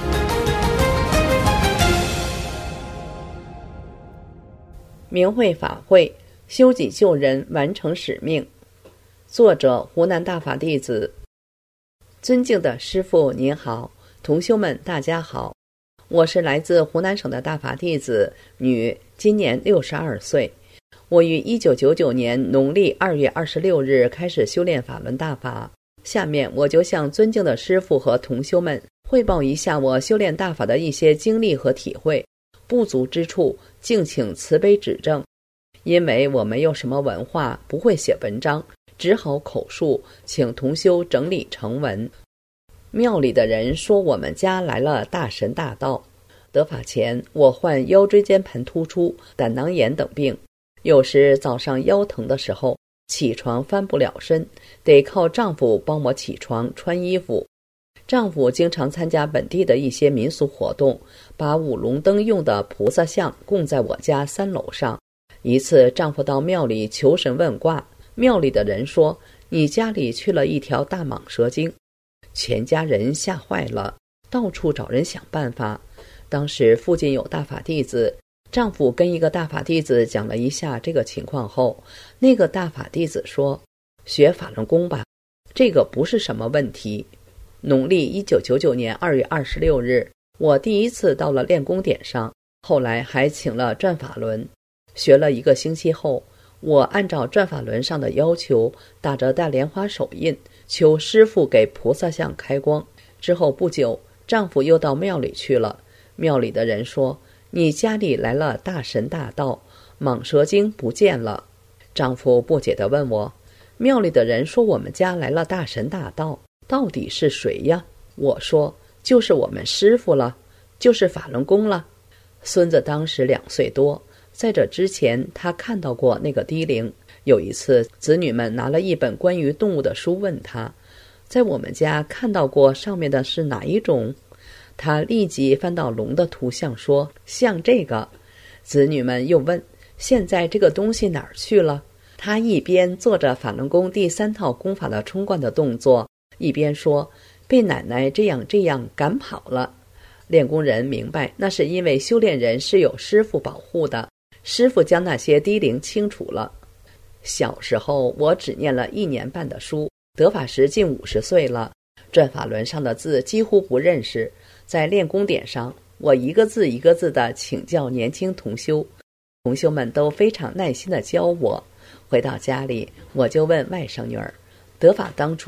明慧法会，修己救人，完成使命。作者：湖南大法弟子。尊敬的师父您好，同修们大家好，我是来自湖南省的大法弟子，女，今年六十二岁。我于一九九九年农历二月二十六日开始修炼法轮大法。下面我就向尊敬的师父和同修们汇报一下我修炼大法的一些经历和体会，不足之处敬请慈悲指正。因为我没有什么文化，不会写文章，只好口述，请同修整理成文。庙里的人说我们家来了大神大道。得法前，我患腰椎间盘突出、胆囊炎等病，有时早上腰疼的时候，起床翻不了身，得靠丈夫帮我起床穿衣服。丈夫经常参加本地的一些民俗活动，把五龙灯用的菩萨像供在我家三楼上。一次，丈夫到庙里求神问卦，庙里的人说你家里去了一条大蟒蛇精，全家人吓坏了，到处找人想办法。当时附近有大法弟子，丈夫跟一个大法弟子讲了一下这个情况后，那个大法弟子说，学法轮功吧，这个不是什么问题。农历一九九九年二月二十六日，我第一次到了练功点上，后来还请了转法轮。学了一个星期后，我按照转法轮上的要求，打着大莲花手印，求师父给菩萨像开光。之后不久，丈夫又到庙里去了，庙里的人说，你家里来了大神大道，蟒蛇精不见了。丈夫不解地问我，庙里的人说我们家来了大神大道，到底是谁呀？我说，就是我们师父了，就是法轮功了。孙子当时两岁多，在这之前他看到过那个低灵。有一次，子女们拿了一本关于动物的书问他，在我们家看到过上面的是哪一种？他立即翻到龙的图像说，像这个。子女们又问，现在这个东西哪儿去了？他一边做着法轮功第三套功法的冲冠的动作，一边说，被奶奶这样这样赶跑了。练功人明白，那是因为修炼人是有师父保护的，师父将那些低灵清除了。小时候我只念了一年半的书，得法时近五十岁了，转法轮上的字几乎不认识。在练功点上，我一个字一个字地请教年轻同修，同修们都非常耐心地教我。回到家里，我就问外甥女儿，得法当初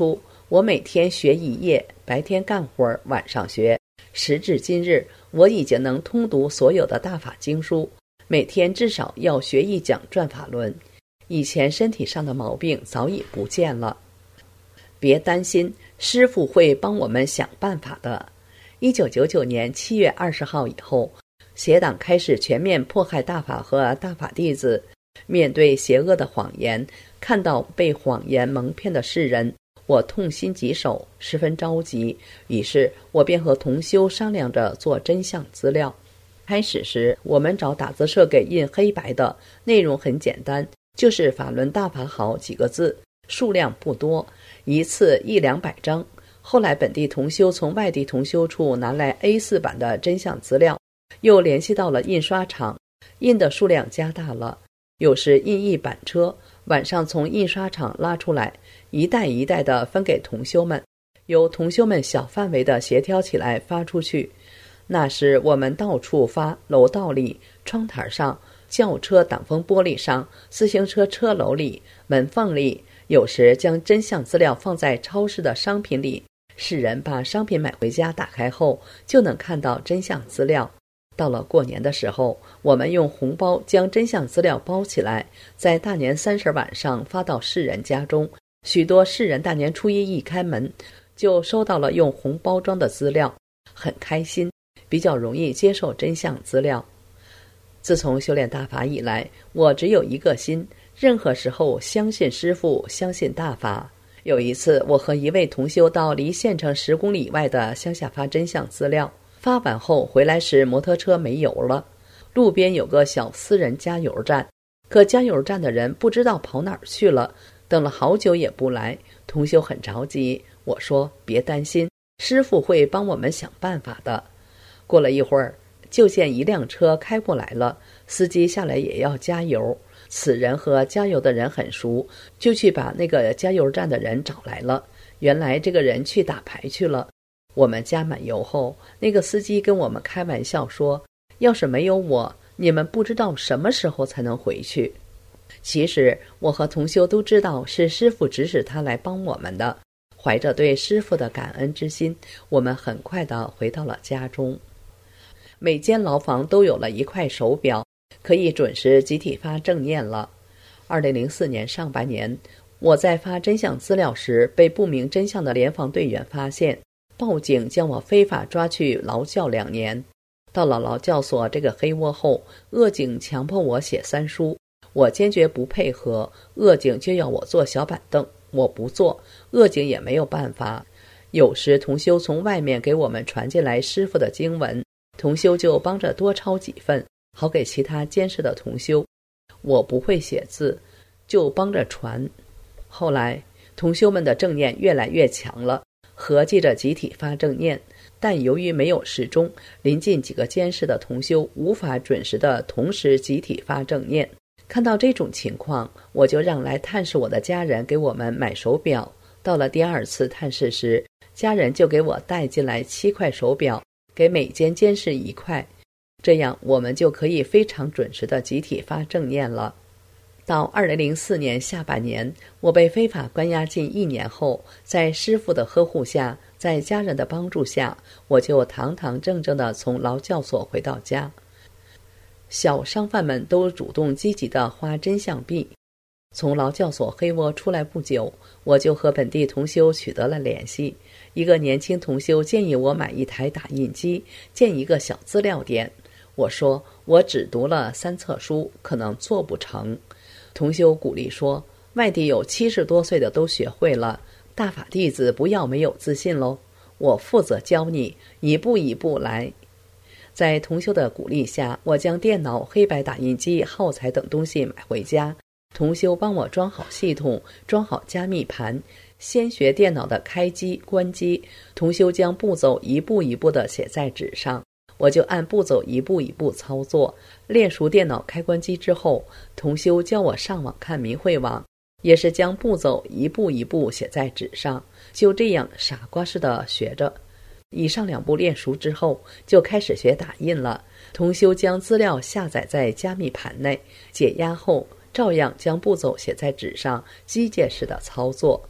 我每天学一页，白天干活，晚上学。时至今日，我已经能通读所有的大法经书，每天至少要学一讲转法轮。以前身体上的毛病早已不见了。别担心，师父会帮我们想办法的。一九九九年七月二十号以后，邪党开始全面迫害大法和大法弟子。面对邪恶的谎言，看到被谎言蒙骗的世人，我痛心疾首，十分着急。于是我便和同修商量着做真相资料。开始时，我们找打字社给印黑白的，内容很简单，就是法轮大法好几个字，数量不多，一次一两百张。后来本地同修从外地同修处拿来 A 四 版的真相资料，又联系到了印刷厂，印的数量加大了。有时印一板车，晚上从印刷厂拉出来，一袋一袋的分给同修们，由同修们小范围的协调起来发出去。那时我们到处发，楼道里、窗台上、轿车挡风玻璃上、自行车车篓里、门缝里，有时将真相资料放在超市的商品里，世人把商品买回家打开后，就能看到真相资料。到了过年的时候，我们用红包将真相资料包起来，在大年三十晚上发到世人家中。许多世人大年初一一开门，就收到了用红包装的资料，很开心，比较容易接受真相资料。自从修炼大法以来，我只有一个心，任何时候相信师父，相信大法。有一次，我和一位同修到离县城十公里外的乡下发真相资料，发完后回来时摩托车没油了，路边有个小私人加油站，可加油站的人不知道跑哪儿去了，等了好久也不来，同修很着急。我说别担心，师父会帮我们想办法的。过了一会儿，就见一辆车开过来了，司机下来也要加油。此人和加油的人很熟，就去把那个加油站的人找来了。原来这个人去打牌去了。我们加满油后，那个司机跟我们开玩笑说，要是没有我，你们不知道什么时候才能回去。其实我和同修都知道是师父指使他来帮我们的，怀着对师父的感恩之心，我们很快地回到了家中。每间牢房都有了一块手表，可以准时集体发正念了。二零零四年上半年，我在发真相资料时，被不明真相的联防队员发现，报警将我非法抓去劳教两年。到了劳教所这个黑窝后，恶警强迫我写三书，我坚决不配合，恶警就要我坐小板凳，我不坐，恶警也没有办法。有时同修从外面给我们传进来师父的经文，同修就帮着多抄几份，好给其他监视的同修。我不会写字，就帮着传。后来同修们的正念越来越强了，合计着集体发正念，但由于没有时钟，临近几个监视的同修无法准时的同时集体发正念。看到这种情况，我就让来探视我的家人给我们买手表。到了第二次探视时，家人就给我带进来七块手表，给每间监视一块，这样我们就可以非常准时的集体发正念了。到二零零四年下半年，我被非法关押近一年后，在师父的呵护下，在家人的帮助下，我就堂堂正正地从劳教所回到家。小商贩们都主动积极地花真相币。从劳教所黑窝出来不久，我就和本地同修取得了联系。一个年轻同修建议我买一台打印机，建一个小资料点。我说我只读了三册书，可能做不成。同修鼓励说，外地有七十多岁的都学会了，大法弟子不要没有自信喽，我负责教你，一步一步来。在同修的鼓励下，我将电脑、黑白打印机、耗材等东西买回家，同修帮我装好系统，装好加密盘，先学电脑的开机关机，同修将步骤一步一步地写在纸上，我就按步骤一步一步操作。练熟电脑开关机之后，同修教我上网看明慧网，也是将步骤一步一步写在纸上，就这样傻瓜似的学着。以上两步练熟之后，就开始学打印了。同修将资料下载在加密盘内，解压后照样将步骤写在纸上，机械式的操作。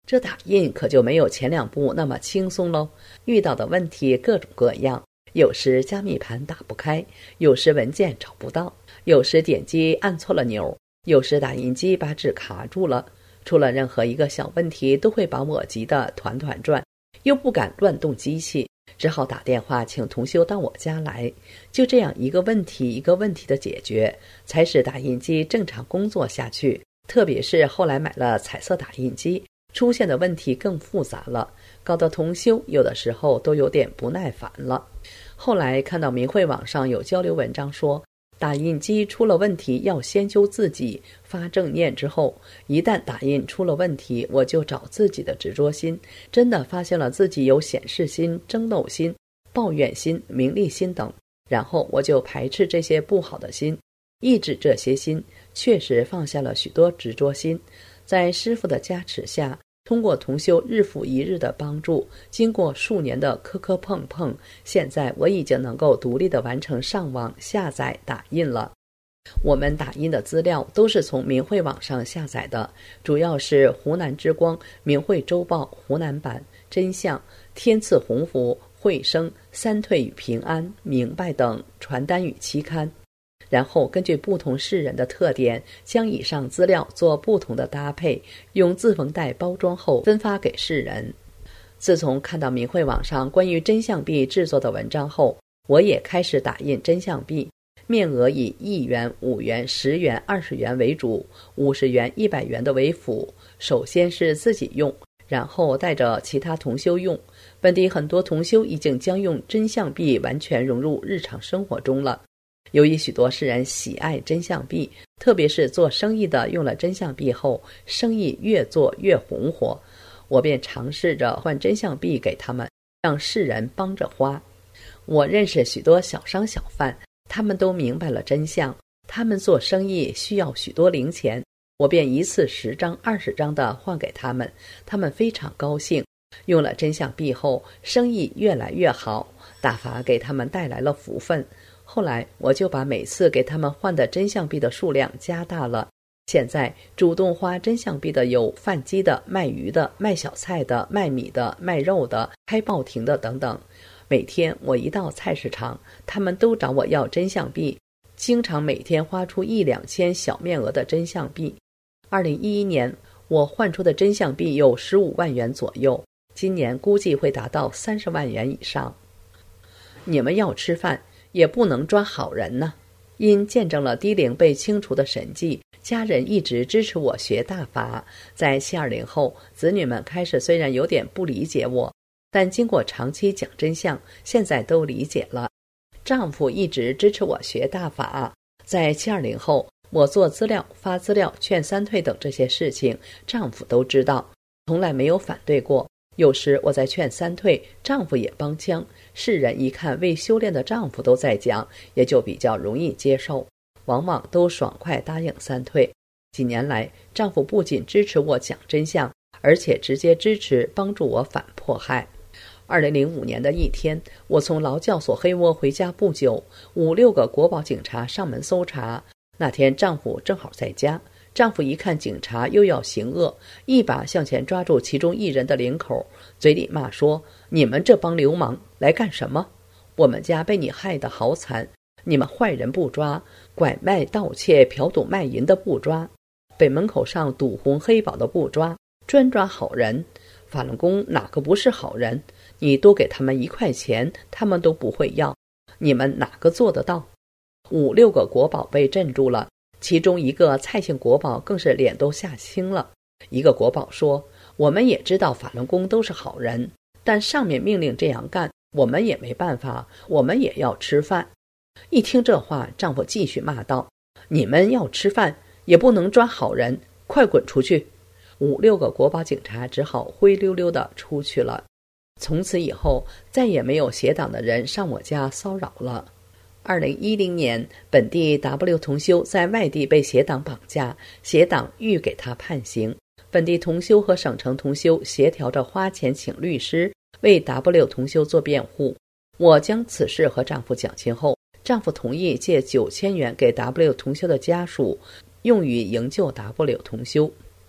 这打印可就没有前两步那么轻松喽，遇到的问题各种各样，有时加密盘打不开，有时文件找不到，有时点击按错了钮，有时打印机把纸卡住了。出了任何一个小问题都会把我急得团团转，又不敢乱动机器，只好打电话请同修到我家来。就这样一个问题一个问题的解决，才使打印机正常工作下去。特别是后来买了彩色打印机，出现的问题更复杂了，搞得同修有的时候都有点不耐烦了。后来看到明慧网上有交流文章说，打印机出了问题要先救自己，发正念之后，一旦打印出了问题，我就找自己的执着心，真的发现了自己有显示心、争斗心、抱怨心、名利心等，然后我就排斥这些不好的心，抑制这些心，确实放下了许多执着心。在师父的加持下，通过同修日复一日的帮助，经过数年的磕磕碰碰，现在我已经能够独立地完成上网下载打印了。我们打印的资料都是从明慧网上下载的，主要是湖南之光、明慧周报湖南版、真相、天赐鸿福、慧生、三退与平安、明白等传单与期刊。然后根据不同世人的特点，将以上资料做不同的搭配，用自封袋包装后分发给世人。自从看到明慧网上关于真相币制作的文章后，我也开始打印真相币，面额以一元、五元、十元、二十元为主，五十元、一百元的为辅。首先是自己用，然后带着其他同修用。本地很多同修已经将用真相币完全融入日常生活中了。由于许多世人喜爱真相币，特别是做生意的用了真相币后，生意越做越红火，我便尝试着换真相币给他们，让世人帮着花。我认识许多小商小贩，他们都明白了真相，他们做生意需要许多零钱，我便一次十张二十张的换给他们，他们非常高兴。用了真相币后，生意越来越好，大法给他们带来了福分。后来我就把每次给他们换的真相币的数量加大了，现在主动花真相币的有贩鸡的、卖鱼的、卖小菜的、卖米的、卖肉的、开报亭的等等。每天我一到菜市场，他们都找我要真相币，经常每天花出一两千小面额的真相币。二零一一年我换出的真相币有十五万元左右，今年估计会达到三十万元以上。你们要吃饭也不能抓好人呢。因见证了低龄被清除的神迹，家人一直支持我学大法。在七二零后，子女们开始虽然有点不理解我，但经过长期讲真相，现在都理解了。丈夫一直支持我学大法。在七二零后，我做资料、发资料、劝三退等这些事情，丈夫都知道，从来没有反对过。有时我在劝三退，丈夫也帮腔，世人一看未修炼的丈夫都在讲，也就比较容易接受，往往都爽快答应三退。几年来，丈夫不仅支持我讲真相，而且直接支持帮助我反迫害。二零零五年的一天，我从劳教所黑窝回家不久，五六个国保警察上门搜查。那天丈夫正好在家，丈夫一看警察又要行恶，一把向前抓住其中一人的领口，嘴里骂说：你们这帮流氓来干什么？我们家被你害得好惨，你们坏人不抓，拐卖盗窃嫖赌卖淫的不抓，北门口上赌红黑宝的不抓，专抓好人。法轮功哪个不是好人？你多给他们一块钱，他们都不会要，你们哪个做得到？五六个国保被镇住了，其中一个蔡姓国保更是脸都吓青了。一个国保说：我们也知道法轮功都是好人，但上面命令这样干，我们也没办法，我们也要吃饭。一听这话，丈夫继续骂道：你们要吃饭也不能抓好人，快滚出去。五六个国保警察只好灰溜溜地出去了。从此以后，再也没有邪党的人上我家骚扰了。二零一零年，本地 W 同修在外地被邪党绑架，邪党欲给他判刑。本地同修和省城同修协调着花钱请律师为 W 同修做辩护。我将此事和丈夫讲清后，丈夫同意借九千元给 W 同修的家属，用于营救 W 同修。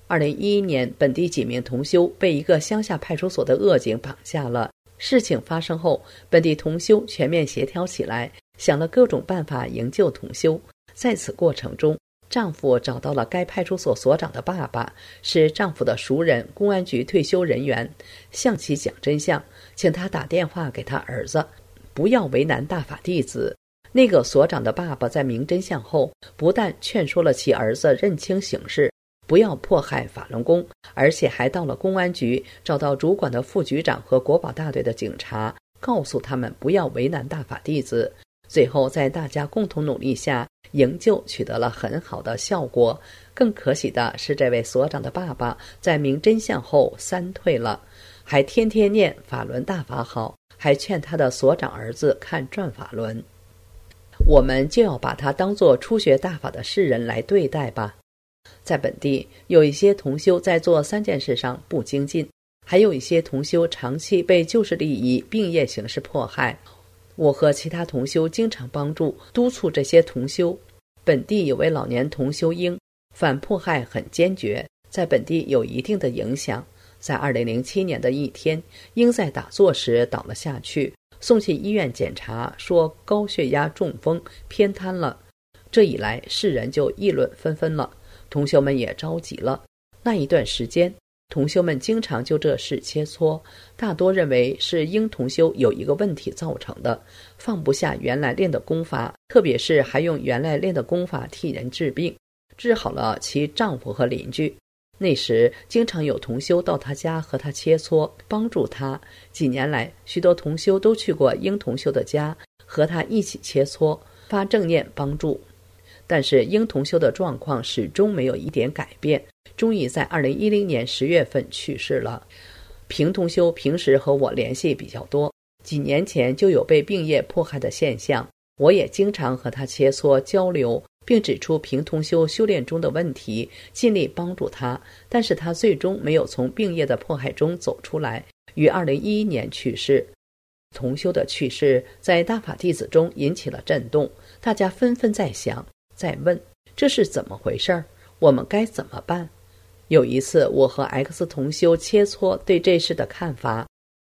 二零一一年，本地几名同修被一个乡下派出所的恶警绑架了。事情发生后，本地同修全面协调起来，想了各种办法营救同修。在此过程中，丈夫找到了该派出所所长的爸爸，是丈夫的熟人，公安局退休人员，向其讲真相，请他打电话给他儿子，不要为难大法弟子。那个所长的爸爸在明真相后，不但劝说了其儿子认清形势，不要迫害法轮功，而且还到了公安局，找到主管的副局长和国保大队的警察，告诉他们不要为难大法弟子。最后在大家共同努力下，营救取得了很好的效果。更可喜的是，这位所长的爸爸在明真相后三退了，还天天念法轮大法好，还劝他的所长儿子看转法轮。我们就要把他当作初学大法的世人来对待吧。在本地，有一些同修在做三件事上不精进，还有一些同修长期被旧式利益并业形式迫害。我和其他同修经常帮助督促这些同修。本地有位老年同修英，反迫害很坚决，在本地有一定的影响。在二零零七年的一天，英在打坐时倒了下去，送去医院检查，说高血压中风偏瘫了。这一来，世人就议论纷纷了，同修们也着急了。那一段时间，同修们经常就这事切磋，大多认为是英同修有一个问题造成的，放不下原来练的功法，特别是还用原来练的功法替人治病，治好了其丈夫和邻居。那时经常有同修到他家和他切磋，帮助他。几年来，许多同修都去过英同修的家，和他一起切磋，发正念帮助。但是英同修的状况始终没有一点改变，终于在二零一零年十月份去世了。平同修平时和我联系比较多，几年前就有被病业迫害的现象，我也经常和他切磋交流，并指出平同修修炼中的问题，尽力帮助他，但是他最终没有从病业的迫害中走出来，于二零一一年去世。同修的去世在大法弟子中引起了震动，大家纷纷在想，在问这是怎么回事，我们该怎么办？有一次我和 X 同修切磋对这事的看法，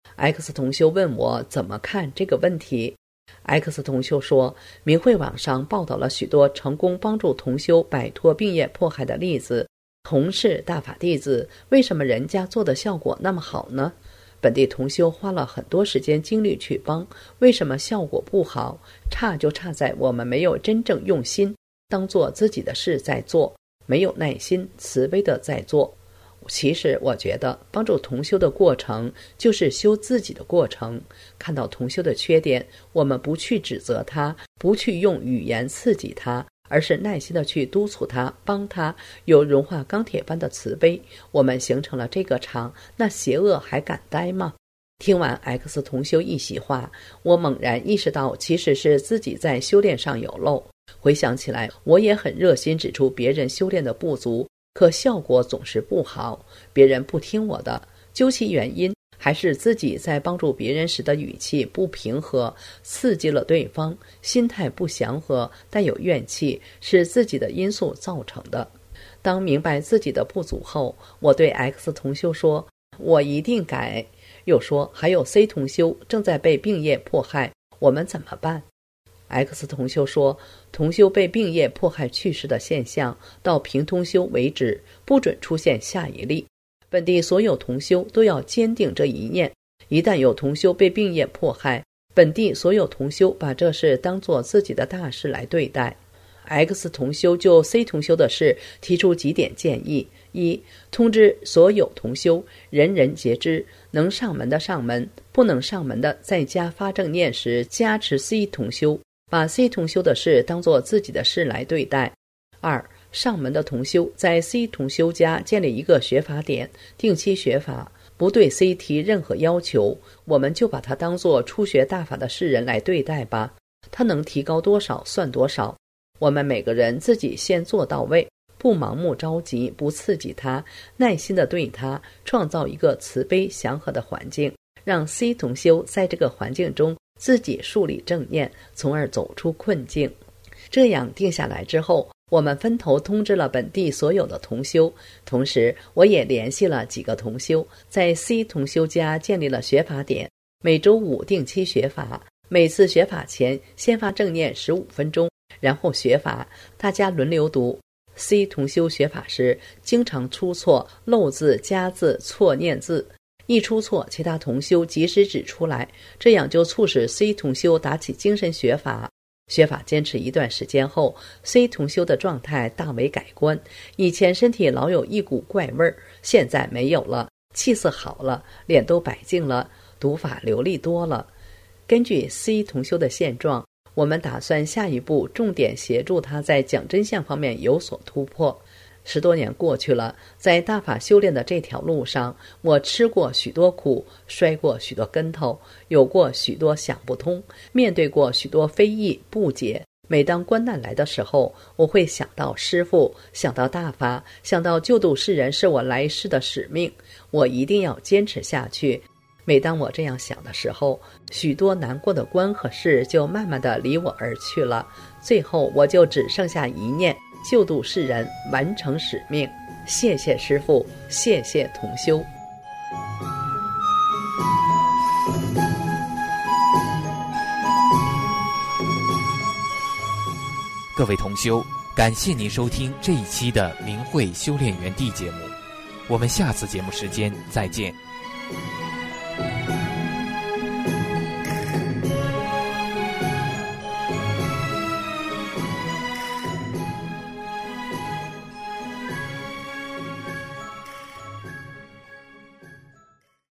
X 同修问我怎么看这个问题。 X 同修说，明慧网上报道了许多成功帮助同修摆脱病业迫害的例子，同是大法弟子，为什么人家做的效果那么好呢？本地同修花了很多时间精力去帮，为什么效果不好？差就差在我们没有真正用心，当做自己的事在做，没有耐心慈悲的在做。其实我觉得帮助同修的过程就是修自己的过程，看到同修的缺点，我们不去指责他，不去用语言刺激他，而是耐心的去督促他，帮他，有融化钢铁般的慈悲。我们形成了这个场，那邪恶还敢待吗？听完 X 同修一席话，我猛然意识到其实是自己在修炼上有漏。回想起来，我也很热心指出别人修炼的不足，可效果总是不好，别人不听我的，究其原因，还是自己在帮助别人时的语气不平和，刺激了对方，心态不祥和，带有怨气，是自己的因素造成的。当明白自己的不足后，我对 X 同修说，我一定改。又说还有 C 同修正在被病业迫害，我们怎么办？ X 同修说，同修被病业迫害去世的现象到平同修为止，不准出现下一例。本地所有同修都要坚定这一念，一旦有同修被病业迫害，本地所有同修把这事当作自己的大事来对待。 X 同修就 C 同修的事提出几点建议：一、通知所有同修，人人皆知，能上门的上门，不能上门的在家发正念时加持 C 同修，把 C 同修的事当作自己的事来对待。二、上门的同修在 C 同修家建立一个学法点，定期学法，不对 C 提任何要求，我们就把他当作初学大法的世人来对待吧，他能提高多少算多少。我们每个人自己先做到位，不盲目着急，不刺激他，耐心地对他，创造一个慈悲祥和的环境，让 C 同修在这个环境中自己树立正念，从而走出困境。这样定下来之后， 我们分头通知了本地所有的同修，同时我也联系了几个同修，在 C 同修家建立了学法点，每周五定期学法，每次学法前先发正念十五分钟，然后学法，大家轮流读。C 同修学法时经常出错、漏字、加字、错念字，一出错其他同修及时指出来，这样就促使 C 同修打起精神学法。学法坚持一段时间后， C 同修的状态大为改观，以前身体老有一股怪味儿，现在没有了，气色好了，脸都白净了，读法流利多了。根据 C 同修的现状，我们打算下一步重点协助他在讲真相方面有所突破。十多年过去了，在大法修炼的这条路上，我吃过许多苦，摔过许多跟头，有过许多想不通，面对过许多非议不解。每当关难来的时候，我会想到师父，想到大法，想到救度世人是我来世的使命，我一定要坚持下去。每当我这样想的时候，许多难过的关和事就慢慢地离我而去了，最后我就只剩下一念，救度世人，完成使命。谢谢师父，谢谢同修。 各位同修，感谢您收听这一期的明慧修炼园地节目，我们下次节目时间再见。